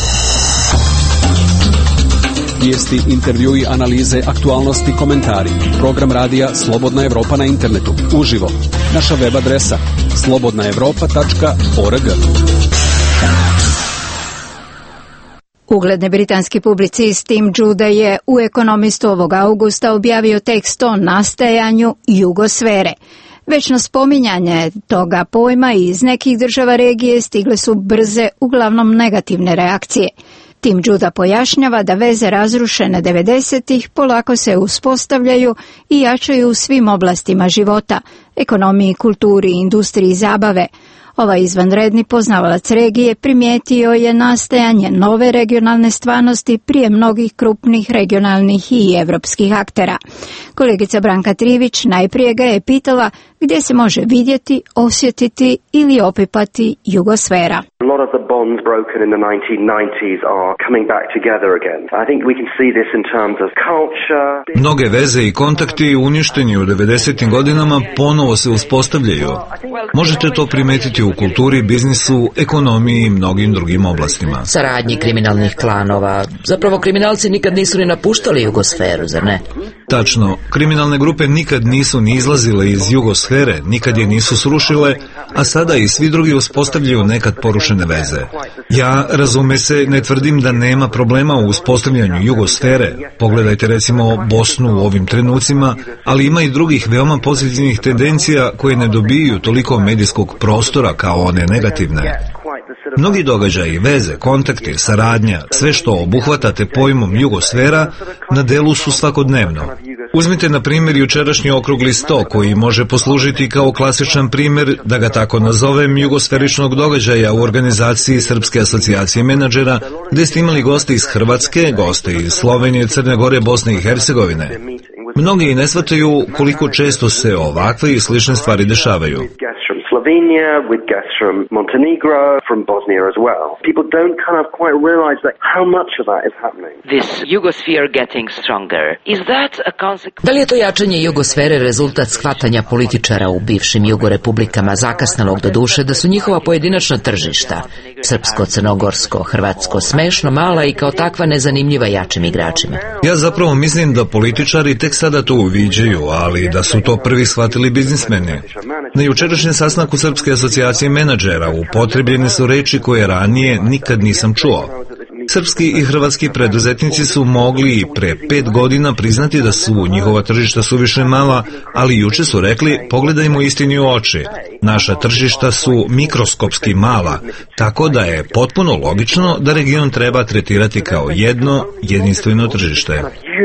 Vijesti, intervjui, analize, aktualnosti, komentari. Program Radija Slobodna Evropa na internetu. Uživo. Naša web adresa slobodnaevropa.org. Ugledni britanski publicist Tim Judah je u Ekonomistu ovog augusta objavio tekst o nastajanju jugosfere. Večno spominjanje toga pojma iz nekih država regije stigle su brze, uglavnom negativne reakcije. Tim Judah pojašnjava da veze razrušene 90-ih polako se uspostavljaju i jačaju u svim oblastima života, ekonomiji, kulturi, industriji, zabave. Ovaj izvanredni poznavalac regije primijetio je nastajanje nove regionalne stvarnosti prije mnogih krupnih regionalnih i evropskih aktera. Kolegica Branka Trivić najprije ga je pitala gdje se može vidjeti, osjetiti ili opipati jugosfera. A lot of the bonds broken in the 1990s are coming back together again. I think we can see this in terms of culture. Mnoge veze i kontakti uništeni u 90. godinama ponovo se uspostavljaju. Možete to primetiti u kulturi, biznisu, ekonomiji i mnogim drugim oblastima. Saradnji kriminalnih klanova. Zapravo kriminalci nikad nisu ni napuštali jugosferu, zar ne? Tačno. Kriminalne grupe nikad nisu ni izlazile iz jugosfere, nikad je nisu srušile, a sada i svi drugi uspostavljaju nekad porušene veze. Ja, razume se, ne tvrdim da nema problema u uspostavljanju jugosfere. Pogledajte recimo Bosnu u ovim trenucima, ali ima i drugih veoma pozitivnih tendencija koje ne dobiju toliko medijskog prostora kao one negativne. Mnogi događaji, veze, kontakti, saradnja, sve što obuhvatate pojmom jugosfera, na delu su svakodnevno. Uzmite na primjer jučerašnji okrugli sto koji može poslužiti kao klasičan primjer, da ga tako nazovem, jugosferičnog događaja u organizaciji Srpske asocijacije menadžera, gdje ste imali goste iz Hrvatske, goste iz Slovenije, Crne Gore, Bosne i Hercegovine. Mnogi ne shvataju koliko često se ovakve i slične stvari dešavaju. Slovenia, with guests from Montenegro, from Bosnia as well. People don't kind of quite realize that how much of that is happening. This Yugosphere getting stronger. Is that a consequence? Da li je to jačanje jugosfere rezultat shvatanja političara u bivšim jugorepublikama, zakasnelog do duše, da su njihova pojedinačna tržišta, srpsko, crnogorsko, hrvatsko, smešno mala i kao takva nezanimljiva jačim igračima? Ja zapravo mislim da političari tek sada to uviđaju, ali da su to prvi shvatili biznismeni. Na jučerašnjem sastanku Srpske asocijacije menadžera upotrebljene su reči koje ranije nikad nisam čuo. Srpski i hrvatski preduzetnici su mogli pre 5 godina priznati da su njihova tržišta suviše mala, ali juče su rekli pogledajmo istini u oči. Naša tržišta su mikroskopski mala, tako da je potpuno logično da region treba tretirati kao jedno jedinstveno tržište.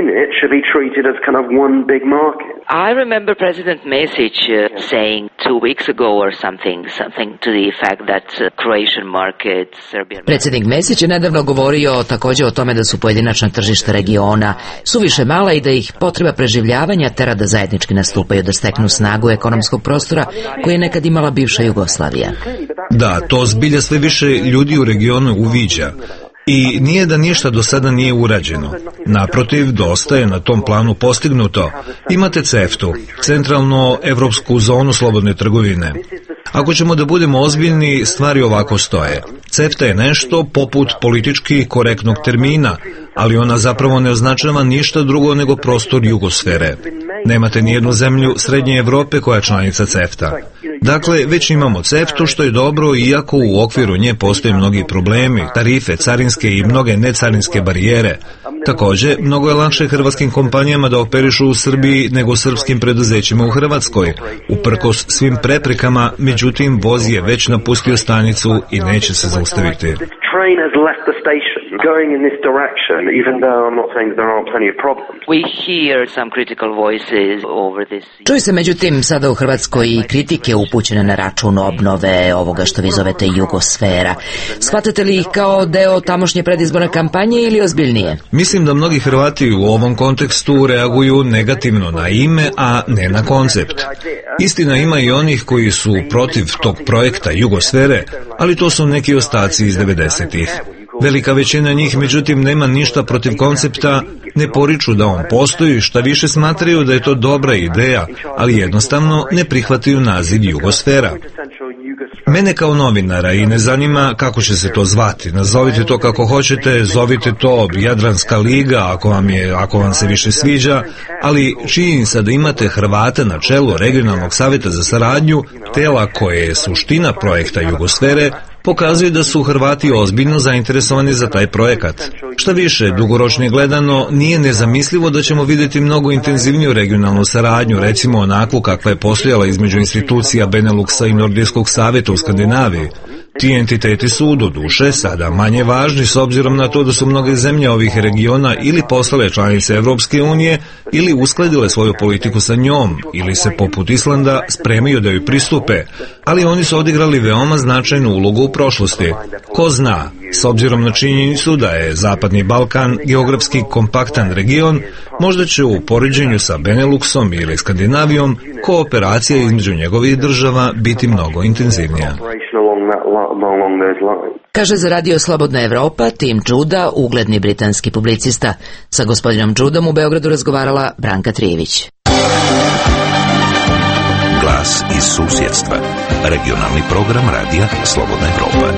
I remember President Mesić saying 2 weeks ago or something to the effect that Croatian market, Serbian... Predsjednik Mesić je nedavno govorio također o tome da su pojedinačna tržišta regiona suviše mala i da ih potreba preživljavanja tera da zajednički nastupaju, da steknu snagu ekonomskog prostora koji je nekad imala bivša Jugoslavija. Da, to zbilja sve više ljudi u regionu uviđa. I nije da ništa do sada nije urađeno. Naprotiv, dosta je na tom planu postignuto. Imate CEFTA-u, centralno evropsku zonu slobodne trgovine. Ako ćemo da budemo ozbiljni, stvari ovako stoje. CEFTA je nešto poput politički korektnog termina, ali ona zapravo ne označava ništa drugo nego prostor jugosfere. Nemate nijednu zemlju Srednje Evrope koja je članica CEFTA. Dakle, već imamo CEFTA-u, što je dobro, iako u okviru nje postoje mnogi problemi, tarife, carinske i mnoge necarinske barijere. Također, mnogo je lakše hrvatskim kompanijama da operišu u Srbiji nego srpskim preduzećima u Hrvatskoj. Uprkos svim preprekama, međutim, voz je već napustio stanicu i neće se zaustaviti. Čuju se međutim sada u Hrvatskoj i kritike upućene na račun obnove ovoga što vi zovete jugosfera. Shvatate li ih kao deo tamošnje predizborne kampanje ili ozbiljnije? Mislim da mnogi Hrvati u ovom kontekstu reaguju negativno na ime, a ne na koncept. Istina, ima i onih koji su protiv tog projekta jugosfere, ali to su neki ostaci iz 90-ih. Velika većina njih, međutim, nema ništa protiv koncepta, ne poriču da on postoji, šta više smatraju da je to dobra ideja, ali jednostavno ne prihvataju naziv jugosfera. Mene kao novinara i ne zanima kako će se to zvati. Nazovite to kako hoćete, zovite to Jadranska liga ako vam se više sviđa, ali činjenica da imate Hrvate na čelu Regionalnog savjeta za saradnju, tela koje je suština projekta jugosfere, pokazuje da su Hrvati ozbiljno zainteresovani za taj projekat. Šta više, dugoročno gledano, nije nezamislivo da ćemo vidjeti mnogo intenzivniju regionalnu saradnju, recimo onakvu kakva je postojala između institucija Beneluxa i Nordijskog savjeta u Skandinaviji. Ti entiteti su, do duše, sada manje važni s obzirom na to da su mnoge zemlje ovih regiona ili postale članice Evropske unije ili uskladile svoju politiku sa njom ili se poput Islanda spremaju da joj pristupe, ali oni su odigrali veoma značajnu ulogu u prošlosti. Ko zna, s obzirom na činjenicu da je Zapadni Balkan geografski kompaktan region, možda će u poređenju sa Beneluxom ili Skandinavijom kooperacija između njegovih država biti mnogo intenzivnija. Kaže za Radio Slobodna Evropa Tim Đuda, ugledni britanski publicista. Sa gospodinom Đudom u Beogradu razgovarala Branka Trijević. Glas iz susjedstva. Regionalni program Radija Slobodna Evropa.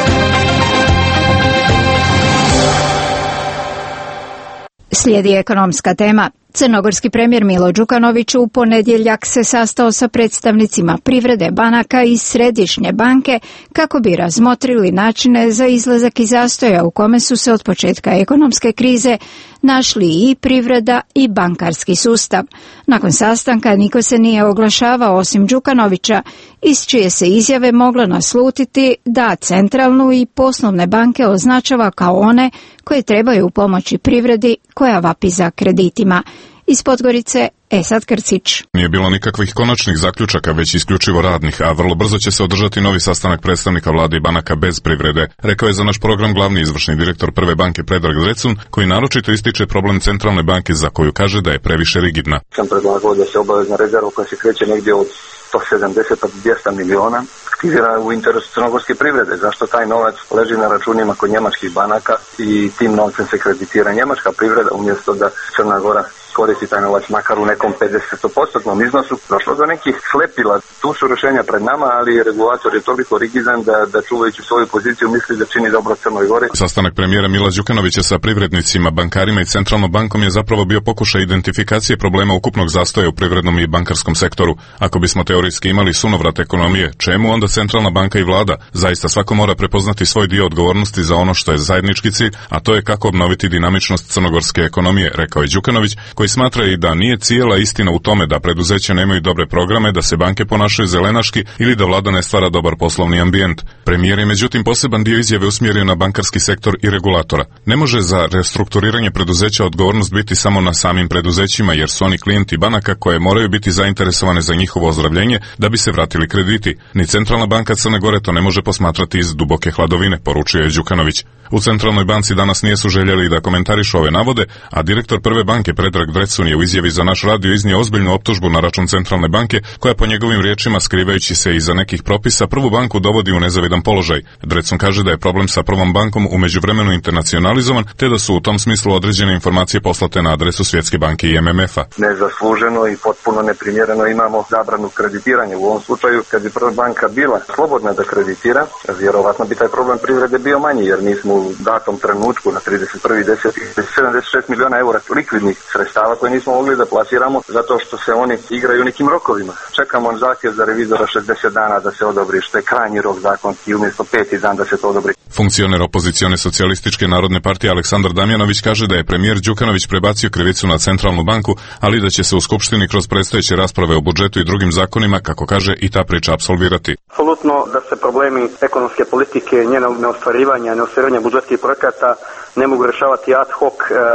Slijedi ekonomska tema. Crnogorski premijer Milo Đukanović u ponedjeljak se sastao sa predstavnicima privrede, banaka i Središnje banke kako bi razmotrili načine za izlazak iz zastoja u kome su se od početka ekonomske krize našli i privreda i bankarski sustav. Nakon sastanka niko se nije oglašavao osim Đukanovića, iz čije se izjave moglo naslutiti da centralnu i poslovne banke označava kao one koje trebaju pomoći privredi koja vapi za kreditima. Iz Podgorice, Esad Krcić. Nije bilo nikakvih konačnih zaključaka, već isključivo radnih, a vrlo brzo će se održati novi sastanak predstavnika vlade i banaka bez privrede, rekao je za naš program glavni izvršni direktor Prve banke Predrag Zrecun, koji naročito ističe problem centralne banke za koju kaže da je previše rigidna. Sam predlagao da se obavezna rezerva koja se kreće negdje od 170 od 200 miliona aktivira u interesu crnogorske privrede. Zašto taj novac leži na računima kod njemačkih banaka i tim novcem se kreditira njemačka privreda umjesto da Crna Gora iskoristi taj novac makar u nekom 50% iznosu. Došlo do nekih slepila, tu su rješenja pred nama, ali regulator je toliko rigidan da čuvajući svoju poziciju misli da čini dobro Crnoj Gori. Sastanak premijera Mila Đukanovića sa privrednicima, bankarima i centralnom bankom je zapravo bio pokušaj identifikacije problema ukupnog zastoja u privrednom i bankarskom sektoru. Ako bismo teorijski imali sunovrat ekonomije, čemu onda centralna banka i vlada? Zaista svako mora prepoznati svoj dio odgovornosti za ono što je zajednički cilj, a to je kako obnoviti dinamičnost crnogorske ekonomije, rekao je Đukanović, koji smatra i da nije cijela istina u tome da preduzeća nemaju dobre programe, da se banke ponašaju zelenaški ili da vlada ne stvara dobar poslovni ambijent. Premijer je međutim poseban dio izjave usmjerio na bankarski sektor i regulatora. Ne može za restrukturiranje preduzeća odgovornost biti samo na samim preduzećima, jer su oni klijenti banaka koje moraju biti zainteresovane za njihovo ozdravljenje da bi se vratili krediti. Ni Centralna banka Crne Gore to ne može posmatrati iz duboke hladovine, poručio je Đukanović. U Centralnoj banci danas nisu željeli da komentarišu ove navode, a direktor Prve banke Predrag Drecun je u izjavi za naš radio iznio ozbiljnu optužbu na račun Centralne banke, koja po njegovim riječima, skrivajući se iza nekih propisa, Prvu banku dovodi u nezavidan položaj. Drecun kaže da je problem sa Prvom bankom u međuvremenu internacionalizovan, te da su u tom smislu određene informacije poslate na adresu Svjetske banke i MMF-a. Nezasluženo i potpuno neprimjereno imamo zabranu kreditiranja. U ovom slučaju, kad bi Prva banka bila slobodna da kreditira, vjerovatno bi taj problem privrede bio manji, jer mi smo u datom trenutku na 31.10. 76 miliona eura likvidnih sredstava koje nismo mogli da plasiramo zato što se oni igraju nekim rokovima. Čekamo zahtjev za revizora 60 dana da se odobri, što je krajnji rok zakonski, umjesto 5. dan da se to odobri. Funkcioner opozicione socijalističke narodne partije Aleksandar Damjanović kaže da je premijer Đukanović prebacio krivicu na Centralnu banku, ali da će se u Skupštini kroz predstojeće rasprave o budžetu i drugim zakonima, kako kaže, i ta priča apsolvirati. Apsolutno da se problemi ekonomske politike, njenog neostvarivanja budžetskih projekata ne mogu rješavati ad hoc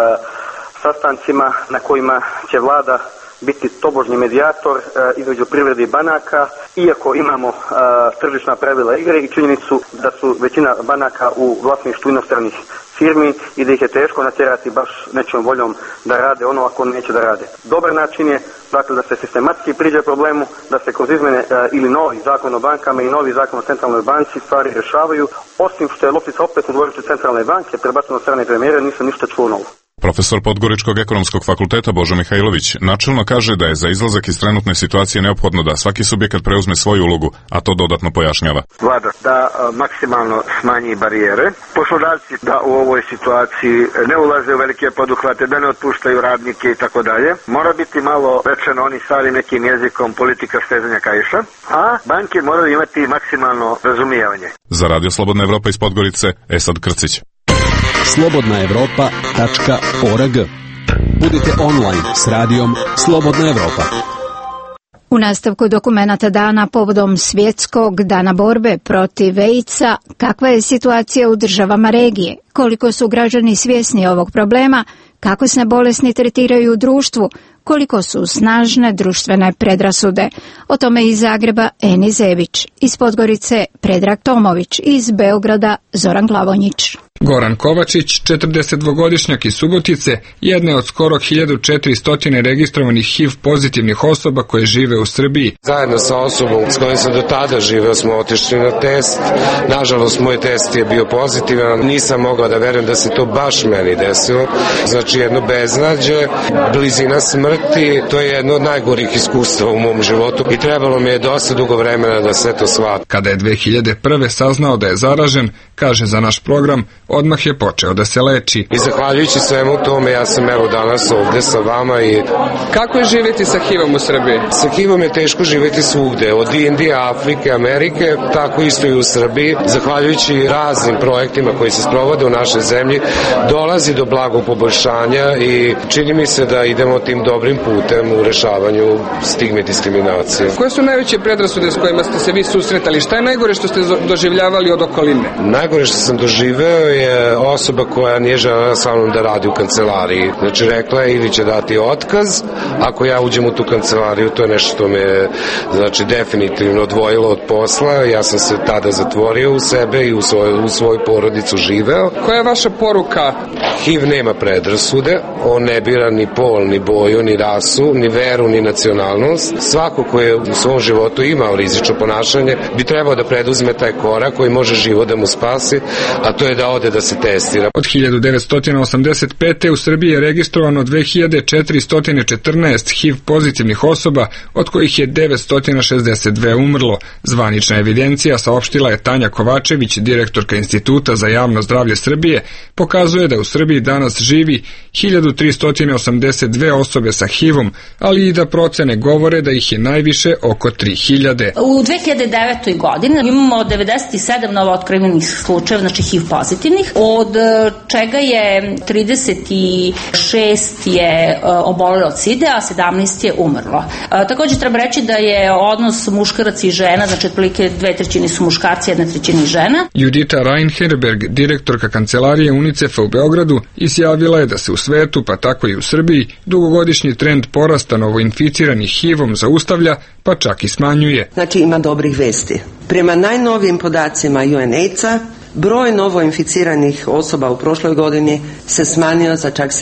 sastancima na kojima će vlada biti tobožnji medijator između privrede i banaka, iako imamo tržišna pravila igre i činjenicu da su većina banaka u vlasništvu inostranih firmi i da ih je teško natjerati baš nečijom voljom da rade ono ako neće da rade. Dobar način je dakle da se sistematski priđe problemu, da se kroz izmjene ili novi zakon o bankama i novi zakon o centralnoj banci stvari rješavaju. Osim što je loptica opet u dvorištu centralne banke prebacena od strane premijera, nisam ništa čuo novo. Profesor Podgoričkog ekonomskog fakulteta Božo Mihajlović načelno kaže da je za izlazak iz trenutne situacije neophodno da svaki subjekat preuzme svoju ulogu, a to dodatno pojašnjava. Vlada da maksimalno smanji barijere, poslodavci da u ovoj situaciji ne ulaze u velike poduhvate, da ne otpuštaju radnike i tako dalje. Mora biti malo rečeno onim starim nekim jezikom politika stezanja kaiša, a banke moraju imati maksimalno razumijevanje. Za Radio Slobodna Evropa iz Podgorice, Esad Krcić. slobodnaevropa.org. Budite online s radijom Slobodna Evropa. U nastavku dokumenata dana povodom Svjetskog dana borbe protiv AIDS-a, kakva je situacija u državama regije, koliko su građani svjesni ovog problema, kako se bolesni tretiraju u društvu, koliko su snažne društvene predrasude. O tome iz Zagreba Eni Zević, iz Podgorice Predrag Tomović, iz Beograda Zoran Glavonjić. Goran Kovačić, 42-godišnjak iz Subotice, jedne od skoro 1400 registrovanih HIV pozitivnih osoba koje žive u Srbiji. Zajedno sa osobom s kojom sam do tada živeo smo otišli na test. Nažalost, moj test je bio pozitivan. Nisam mogao da verujem da se to baš meni desilo. Znači, jedno beznađe, blizina smrti, to je jedno od najgorih iskustava u mom životu i trebalo mi je dosta dugo vremena da sve to shvatim. Kada je 2001. saznao da je zaražen, kaže za naš program, odmah je počeo da se leči. I zahvaljujući svemu tome, ja sam evo danas ovde sa vama i... Kako je živjeti sa HIV-om u Srbiji? Sa HIV-om je teško živjeti svugde, od Indije, Afrike, Amerike, tako isto i u Srbiji. Zahvaljujući raznim projektima koji se sprovode u našoj zemlji, dolazi do blagog poboljšanja i čini mi se da idemo tim dobrim putem u rešavanju stigme i diskriminacije. Koje su najveće predrasude s kojima ste se vi susretali? Šta je najgore što ste doživljavali od okoline? Najgore što sam doživeo je osoba koja nije želela sa mnom da radi u kancelariji. Znači rekla je ili će dati otkaz, ako ja uđem u tu kancelariju, to je nešto što me znači definitivno odvojilo od posla. Ja sam se tada zatvorio u sebe i u svoju porodicu živeo. Koja je vaša poruka? HIV nema predrasude, on ne bira ni pol, ni boju, ni rasu, ni veru, ni nacionalnost. Svako ko je u svom životu imao rizično ponašanje bi trebao da preduzme taj korak koji može život da mu spasi, a to je da ode ode da se testira. Od 1985. u Srbiji je registrovano 2414 HIV pozitivnih osoba, od kojih je 962 umrlo. Zvanična evidencija, saopštila je Tanja Kovačević, direktorka Instituta za javno zdravlje Srbije, pokazuje da u Srbiji danas živi 1382 osobe sa HIV-om, ali i da procene govore da ih je najviše oko 3000. U 2009. godini imamo 97 novootkrivenih slučajeva, znači HIV pozitivnih, od čega je 36 je obolelo od side, a 17 je umrlo. Također treba reći da je odnos muškarac i žena, znači otprilike 2/3 su muškarci, 1/3 žena. Judita Reinherberg, direktorka kancelarije UNICEF-a u Beogradu, izjavila je da se u svetu, pa tako i u Srbiji, dugogodišnji trend porasta novoinficiranih HIV-om zaustavlja, pa čak i smanjuje. Znači ima dobrih vesti. Prema najnovijim podacima UNAIDS-a, broj novoinficiranih osoba u prošloj godini se smanjio za čak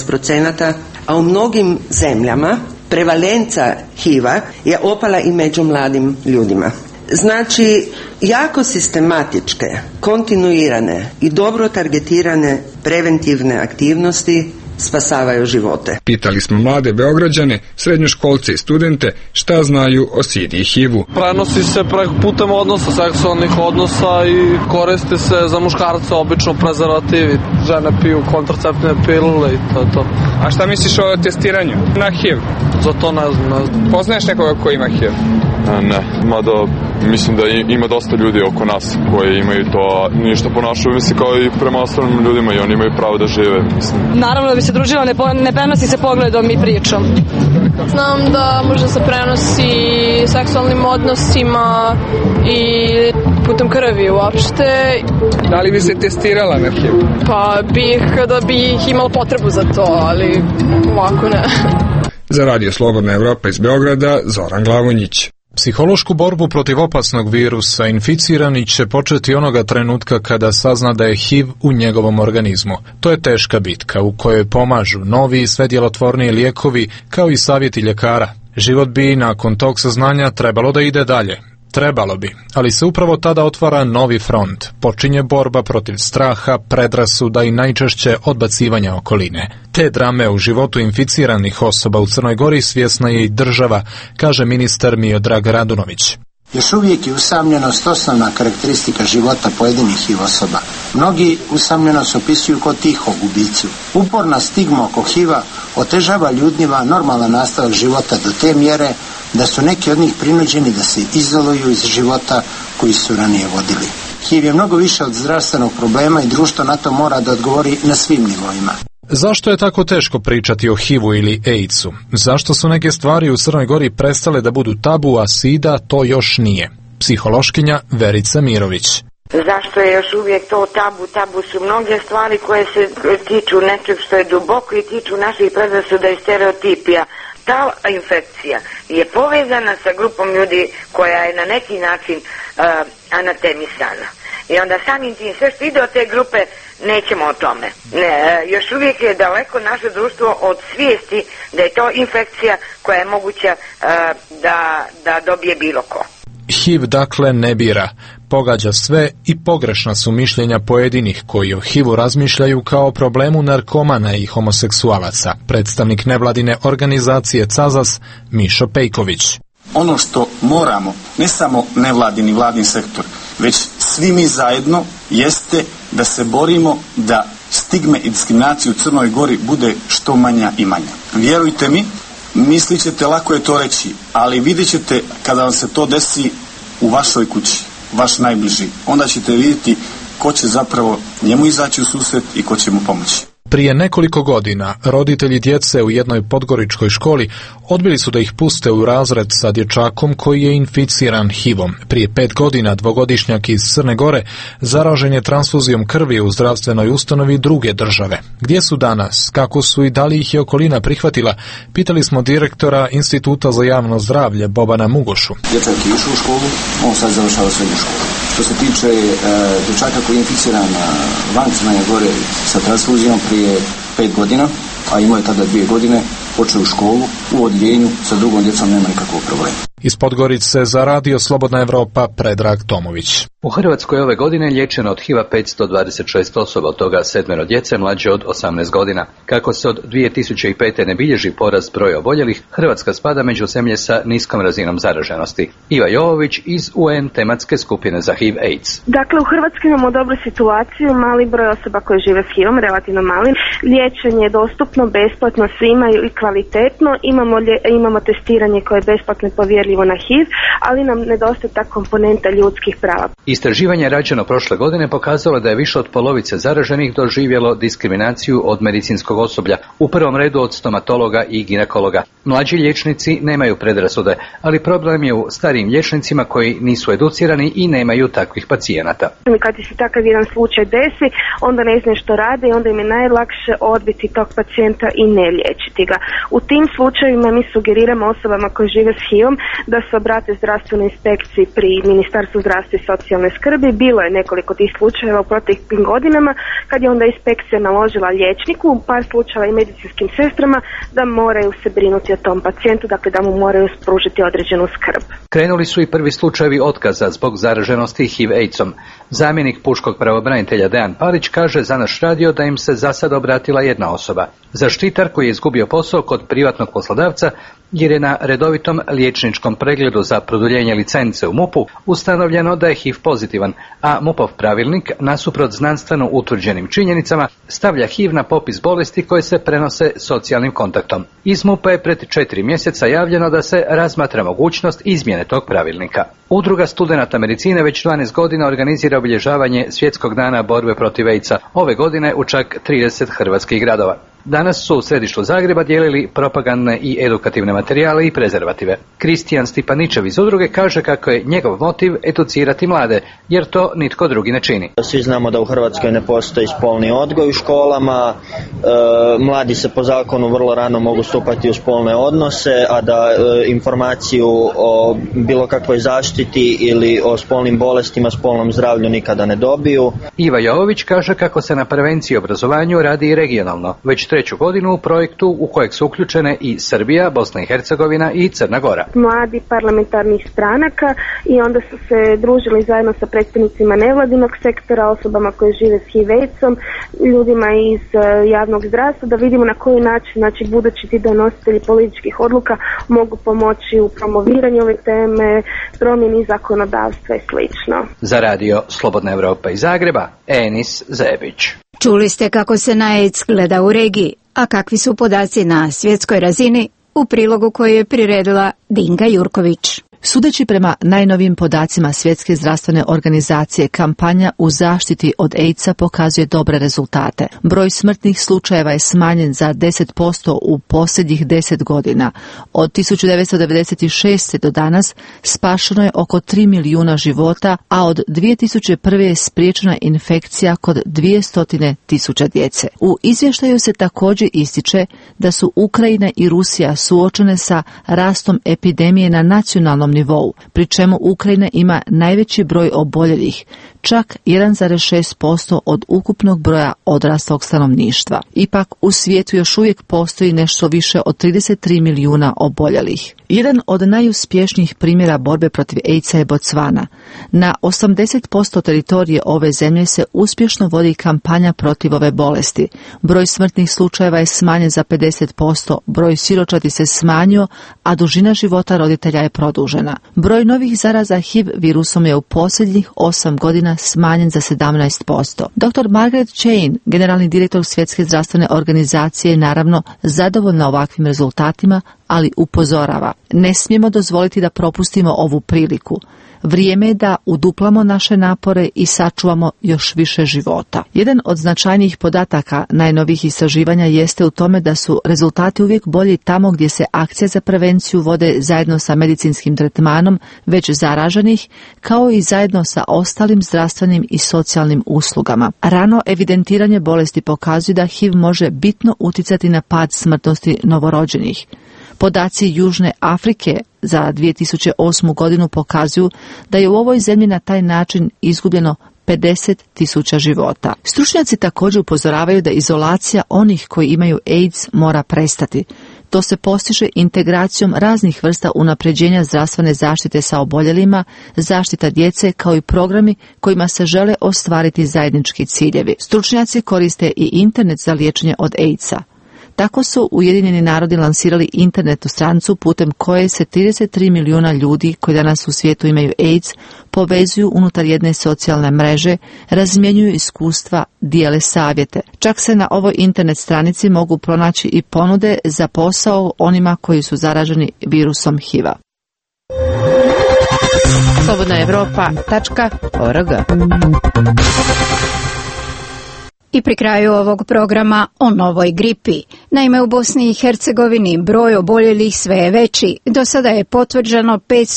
17%, a u mnogim zemljama prevalenca HIV-a je opala i među mladim ljudima. Znači, jako sistematičke, kontinuirane i dobro targetirane preventivne aktivnosti spasavaju živote. Pitali smo mlade Beograđane, srednjoškolce i studente šta znaju o sidi i HIV-u. Prenosi se putem odnosa, seksualnih odnosa i koristi se za muškarce obično prezervativi. Žene piju kontraceptivne pilule i to. A šta misliš o testiranju na HIV? Za to ne znam. Poznaješ nekoga ko ima HIV? Ne, mada mislim da ima dosta ljudi oko nas koji imaju to, ništa ponašaju mislim kao i prema ostalim ljudima i oni imaju pravo da žive. Mislim. Naravno da bi se družila, ne prenosi se pogledom i pričom. Znam da može se prenosi seksualnim odnosima i putem krvi uopšte. Da li bi se testirala na HIV? Pa kada bih imala potrebu za to, ali ovako ne. Za Radio Slobodna Evropa iz Beograda, Zoran Glavonjić. Psihološku borbu protiv opasnog virusa inficirani će početi onoga trenutka kada sazna da je HIV u njegovom organizmu. To je teška bitka u kojoj pomažu novi i sve djelotvorniji lijekovi kao i savjeti ljekara. Život bi nakon tog saznanja trebalo da ide dalje. Trebalo bi, ali se upravo tada otvara novi front. Počinje borba protiv straha, predrasuda i najčešće odbacivanja okoline. Te drame u životu inficiranih osoba u Crnoj Gori svjesna je i država, kaže ministar Miodrag Radunović. Još uvijek je usamljenost osnovna karakteristika života pojedinih HIV osoba. Mnogi usamljenost opisuju kao tihog ubicu. Uporna stigma oko HIV-a otežava ljudima normalan nastavak života do te mjere da su neki od njih prinuđeni da se izoluju iz života koji su ranije vodili. HIV je mnogo više od zdravstvenog problema i društvo na to mora da odgovori na svim nivoima. Zašto je tako teško pričati o HIV-u ili AIDS-u? Zašto su neke stvari u Crnoj Gori prestale da budu tabu, a SIDA to još nije? Psihološkinja Verica Mirović. Zašto je još uvijek to tabu? Tabu su mnoge stvari koje se tiču nečeg što je duboko i tiču naših predrasuda i stereotipija. Ta infekcija je povezana sa grupom ljudi koja je na neki način anatemisana. I onda samim tim sve što ide od te grupe nećemo o tome. Još uvijek je daleko naše društvo od svijesti da je to infekcija koja je moguća da dobije bilo ko. HIV dakle ne bira, pogađa sve i pogrešna su mišljenja pojedinih koji o HIV-u razmišljaju kao problemu narkomana i homoseksualaca. Predstavnik nevladine organizacije CAZAS Mišo Pejković. Ono što moramo, ne samo nevladini vladin sektor, već svi mi zajedno, jeste da se borimo da stigme i diskriminacije u Crnoj Gori bude što manja i manja. Vjerujte mi, mislit ćete, lako je to reći, ali vidjet ćete kada vam se to desi u vašoj kući, vaš najbliži, onda ćete vidjeti ko će zapravo njemu izaći u susret i ko će mu pomoći. Prije nekoliko godina roditelji djece u jednoj podgoričkoj školi odbili su da ih puste u razred sa dječakom koji je inficiran HIV-om. Prije 5 godina dvogodišnjak iz Crne Gore zaražen je transfuzijom krvi u zdravstvenoj ustanovi druge države. Gdje su danas, kako su i da li ih je okolina prihvatila, pitali smo direktora Instituta za javno zdravlje Bobana Mugošu. Dječak je išao u školu, on sad završava srednju školu. Što se tiče dječaka koji je inficiran van Crne Gore sa transfuzijom prije 5 godina, a imao je tada 2 godine, počeo u školu, u odjeljenju, sa drugom djecom nema nikakvog problema. Iz Podgorice za Radio Slobodna Evropa Predrag Tomović. U Hrvatskoj ove godine liječeno od HIV-a 526 osoba, od toga 7 djece mlađe od 18 godina. Kako se od 2005. ne bilježi porast broja oboljelih, Hrvatska spada među zemlje sa niskom razinom zaraženosti. Iva Jovović iz UN tematske skupine za HIV-AIDS. Dakle, u Hrvatskoj imamo dobru situaciju, mali broj osoba koje žive s HIV-om, relativno mali. Liječenje je dostupno, besplatno svima i kvalitetno. Imamo testiranje koje je besplatno i povjerljivo na HIV, ali nam nedostaje ta komponenta ljudskih prava. Istraživanje rađeno prošle godine pokazalo da je više od polovice zaraženih doživjelo diskriminaciju od medicinskog osoblja, u prvom redu od stomatologa i ginekologa. Mlađi liječnici nemaju predrasude, ali problem je u starijim liječnicima koji nisu educirani i nemaju takvih pacijenata. Kad se takav jedan slučaj desi, onda ne znaju što rade i onda im je najlakše odbiti tog pacijenta i ne liječiti ga. U tim slučajevima mi sugeriramo osobama koje žive s HIV-om da se obrate zdravstvenoj inspekciji pri Ministarstvu zdravstva i socijalne skrbi. Bilo je nekoliko tih slučajeva u proteklim godinama kad je onda inspekcija naložila liječniku, u par slučajeva i medicinskim sestrama, da moraju se brinuti o tom pacijentu, dakle da mu moraju pružiti određenu skrb. Krenuli su i prvi slučajevi otkaza zbog zaraženosti HIV-AIDS-om. Zamjenik pučkog pravobranitelja Dejan Palić kaže za naš radio da im se za sad obratila jedna osoba. Zaštitar koji je izgubio posao kod privatnog poslodavca jer je na redovitom liječničkom pregledu za produljenje licence u MUP-u ustanovljeno da je HIV pozitivan, a MUP-ov pravilnik, nasuprot znanstveno utvrđenim činjenicama, stavlja HIV na popis bolesti koje se prenose socijalnim kontaktom. Iz MUP-a je pred 4 mjeseca javljeno da se razmatra mogućnost izmjene tog pravilnika. Udruga studenata medicine već 12 godina organizira obilježavanje Svjetskog dana borbe protiv AIDS-a, ove godine u čak 30 hrvatskih gradova. Danas su u središtu Zagreba dijelili propagandne i edukativne materijale i prezervative. Kristijan Stipaničev iz udruge kaže kako je njegov motiv educirati mlade, jer to nitko drugi ne čini. Svi znamo da u Hrvatskoj ne postoji spolni odgoj u školama, mladi se po zakonu vrlo rano mogu stupati u spolne odnose, a da informaciju o bilo kakvoj zaštiti ili o spolnim bolestima, spolnom zdravlju nikada ne dobiju. Iva Jovović kaže kako se na prevenciji i obrazovanju radi i regionalno, već 3. godinu u projektu u kojeg su uključene i Srbija, Bosna i Hercegovina i Crna Gora. Mladi parlamentarnih stranaka i onda su se družili zajedno sa predstavnicima nevladinog sektora, osobama koje žive s HIV-AIDS-om, ljudima iz javnog zdravstva, da vidimo na koji način, znači budući ti donositelji političkih odluka mogu pomoći u promoviranju ove teme, promjeni zakonodavstva i slično. Za radio Slobodna Evropa iz Zagreba, Enis Zebić. Čuli ste kako se na AIDS gleda u regiji, a kakvi su podaci na svjetskoj razini u prilogu koji je priredila Dinga Jurković. Sudeći prema najnovijim podacima Svjetske zdravstvene organizacije, kampanja u zaštiti od AIDS-a pokazuje dobre rezultate. Broj smrtnih slučajeva je smanjen za 10% u posljednjih 10 godina. Od 1996. do danas spašeno je oko 3 milijuna života, a od 2001. je spriječena infekcija kod 200.000 djece. U izvještaju se također ističe da su Ukrajina i Rusija suočene sa rastom epidemije na nacionalnom nivou, pri čemu Ukrajina ima najveći broj oboljelih, čak 1,6% od ukupnog broja odraslog stanovništva. Ipak u svijetu još uvijek postoji nešto više od 33 milijuna oboljelih. Jedan od najuspješnijih primjera borbe protiv AIDS-a je Botswana. Na 80% teritorije ove zemlje se uspješno vodi kampanja protiv ove bolesti. Broj smrtnih slučajeva je smanjen za 50%, broj siročadi se smanjio, a dužina života roditelja je produžena. Broj novih zaraza HIV virusom je u posljednjih 8 godina smanjen za 17%. Dr. Margaret Chain, generalni direktor Svjetske zdravstvene organizacije, je naravno zadovoljna ovakvim rezultatima, ali upozorava: ne smijemo dozvoliti da propustimo ovu priliku. Vrijeme je da uduplamo naše napore i sačuvamo još više života. Jedan od značajnijih podataka najnovijih istraživanja jeste u tome da su rezultati uvijek bolji tamo gdje se akcije za prevenciju vode zajedno sa medicinskim tretmanom već zaraženih, kao i zajedno sa ostalim zdravstvenim i socijalnim uslugama. Rano evidentiranje bolesti pokazuje da HIV može bitno utjecati na pad smrtnosti novorođenih. Podaci Južne Afrike za 2008. godinu pokazuju da je u ovoj zemlji na taj način izgubljeno 50.000 života. Stručnjaci također upozoravaju da izolacija onih koji imaju AIDS mora prestati. To se postiže integracijom raznih vrsta unapređenja zdravstvene zaštite sa oboljelima, zaštita djece kao i programi kojima se žele ostvariti zajednički ciljevi. Stručnjaci koriste i internet za liječenje od AIDS-a. Tako su Ujedinjeni narodi lansirali internetnu stranicu putem koje se 33 milijuna ljudi koji danas u svijetu imaju AIDS povezuju unutar jedne socijalne mreže, razmjenjuju iskustva, dijele savjete. Čak se na ovoj internet stranici mogu pronaći i ponude za posao onima koji su zaraženi virusom HIV-a. slobodnaevropa.org. I pri kraju ovog programa o novoj gripi. Naime, u Bosni i Hercegovini broj oboljelih sve je veći. Do sada je potvrđeno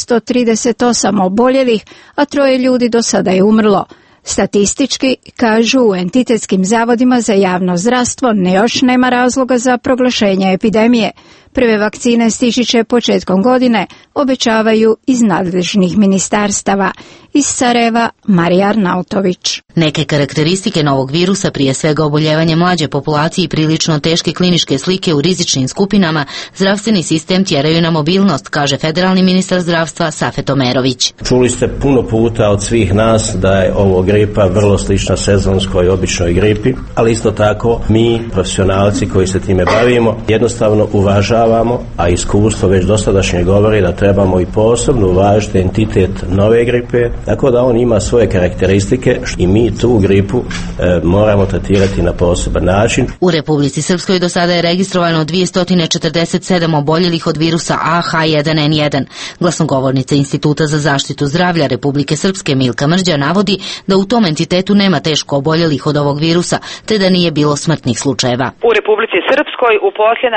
538 oboljelih, a 3 ljudi do sada je umrlo. Statistički, kažu u entitetskim zavodima za javno zdravstvo, još nema razloga za proglašenje epidemije. Prve vakcine stići će početkom godine, obećavaju iz nadležnih ministarstava. Iz Sarajeva, Marija Arnautović. Neke karakteristike novog virusa, prije svega oboljevanje mlađe populacije i prilično teške kliničke slike u rizičnim skupinama, zdravstveni sistem tjeraju na mobilnost, kaže federalni ministar zdravstva Safet Omerović. Čuli ste puno puta od svih nas da je ovo gripa vrlo slična sezonskoj običnoj gripi, ali isto tako mi, profesionalci koji se time bavimo, jednostavno uvažavamo, a iskustvo već dosadašnje govori da trebamo i posebno uvažiti entitet nove gripe, tako da on ima svoje karakteristike i mi tu gripu moramo tretirati na poseban način. U Republici Srpskoj do sada je registrovano 247 oboljelih od virusa AH1N1. Glasnogovornica Instituta za zaštitu zdravlja Republike Srpske Milka Mrđa navodi da u tom entitetu nema teško oboljelih od ovog virusa, te da nije bilo smrtnih slučajeva. U Republici Srpskoj u posljednja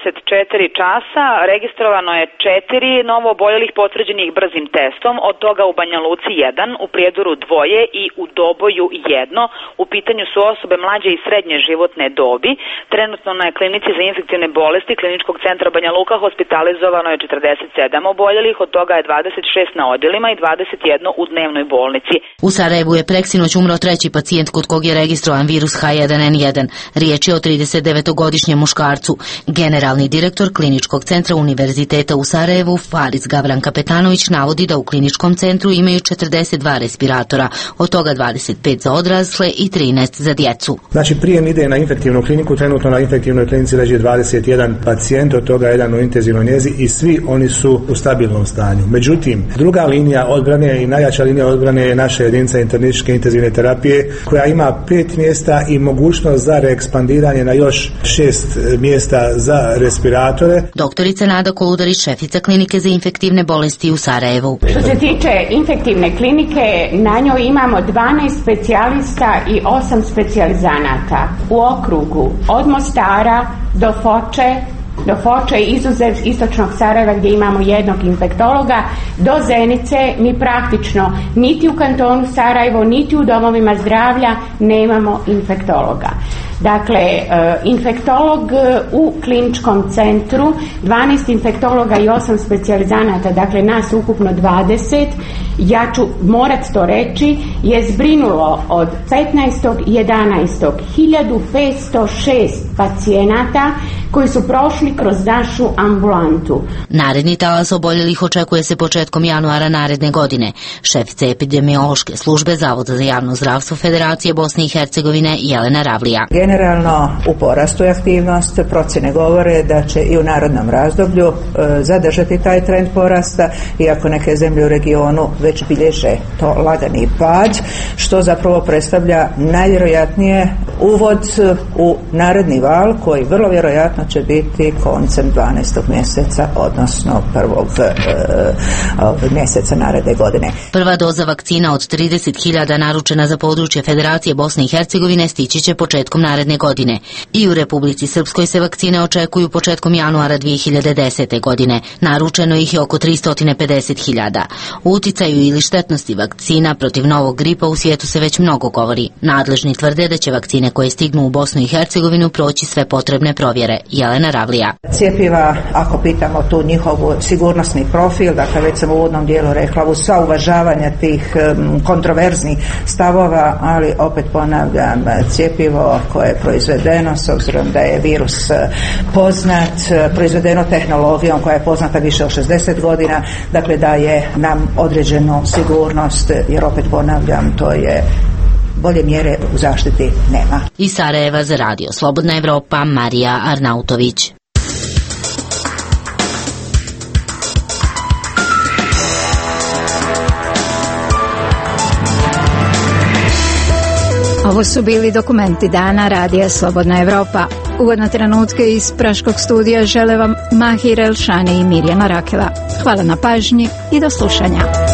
24 časa registrovano je 4 novo oboljelih potvrđenih brzim testom, od toga u Banja Luci 1, u Prijedoru 2 i u Doboju 1. U pitanju su osobe mlađe i srednje životne dobi. Trenutno na klinici za infektivne bolesti Kliničkog centra Banja Luka hospitalizovano je 47 oboljelih, od toga je 26 na odjelima i 21 u dnevnoj bolnici. U Sarajevu je preksinoć umro 3. pacijent kod kog je registrovan virus H1N1. Riječ je o 39-godišnjem muškarcu. Generalni direktor Kliničkog centra Univerziteta u Sarajevu Faris Gavran Kapetanović navodi da u kliničkom centru imaju 42 respiratora, od toga 25 za odrasle i 13 za djecu. Znači prijem ide na infektivnu kliniku, trenutno na infektivnoj klinici leži 21 pacijent, od toga jedan u intenzivnoj njezi i svi oni su u stabilnom stanju. Međutim, druga linija odbrane i najjača linija odbrane je naša jedinica internističke intenzivne terapije koja ima 5 mjesta i mogućnost za reekspandiranje na još 6 mjesta za respiratore. Doktorica Nada Koludarić, šefica klinike za infektivne bolesti u Sarajevu. Što se tiče infektivne klinike, na njoj imamo 12 specijalista i 8 specijalizanata u okrugu od Mostara do Foče, izuzev istočnog Sarajeva gdje imamo jednog infektologa, do Zenice. Mi praktično niti u kantonu Sarajevo, niti u domovima zdravlja nemamo infektologa. Dakle, infektolog u kliničkom centru, 12 infektologa i 8 specijalizanata, dakle nas ukupno 20, ja ću morat to reći, je zbrinulo od 15.11. 1506 pacijenata koji su prošli kroz našu ambulantu. Naredni talas oboljelih očekuje se početkom januara naredne godine. Šefica epidemiološke službe Zavoda za javno zdravstvo Federacije Bosne i Hercegovine Jelena Ravlija. Generalno u porastu je aktivnost, procjene govore da će i u narednom razdoblju zadržati taj trend porasta, iako neke zemlje u regionu već bilježe to lagani pad, što zapravo predstavlja najvjerojatnije uvod u naredni val koji vrlo vjerojatno će biti koncem 12. mjeseca, odnosno 1. mjeseca naredne godine. Prva doza vakcina od 30.000 naručena za područje Federacije Bosne i Hercegovine stići će početkom naredne godine. I u Republici Srpskoj se vakcine očekuju početkom januara 2010. godine. Naručeno ih je oko 350.000. U uticaju ili štetnosti vakcina protiv novog gripa u svijetu se već mnogo govori. Nadležni tvrde da će vakcine koje stignu u Bosnu i Hercegovinu proći sve potrebne provjere. Jelena Ravlija. Cijepiva, ako pitamo tu njihov sigurnosni profil, dakle već sam u uvodnom dijelu rekla, uz sva uvažavanja tih kontroverznih stavova, ali opet ponavljam, cijepivo koje je proizvedeno, s obzirom da je virus poznat, proizvedeno tehnologijom koja je poznata više od 60 godina, dakle daje nam određenu sigurnost, jer opet ponavljam, to je bolje mjere u zaštiti nema. Iz Sarajeva za radio Slobodna Evropa, Marija Arnautović. Ovo su bili dokumenti dana radija Slobodna Evropa. Uvodne trenutke iz Praškog studija žele vam Mahir Elšani i Mirjana Rakela. Hvala na pažnji i do slušanja.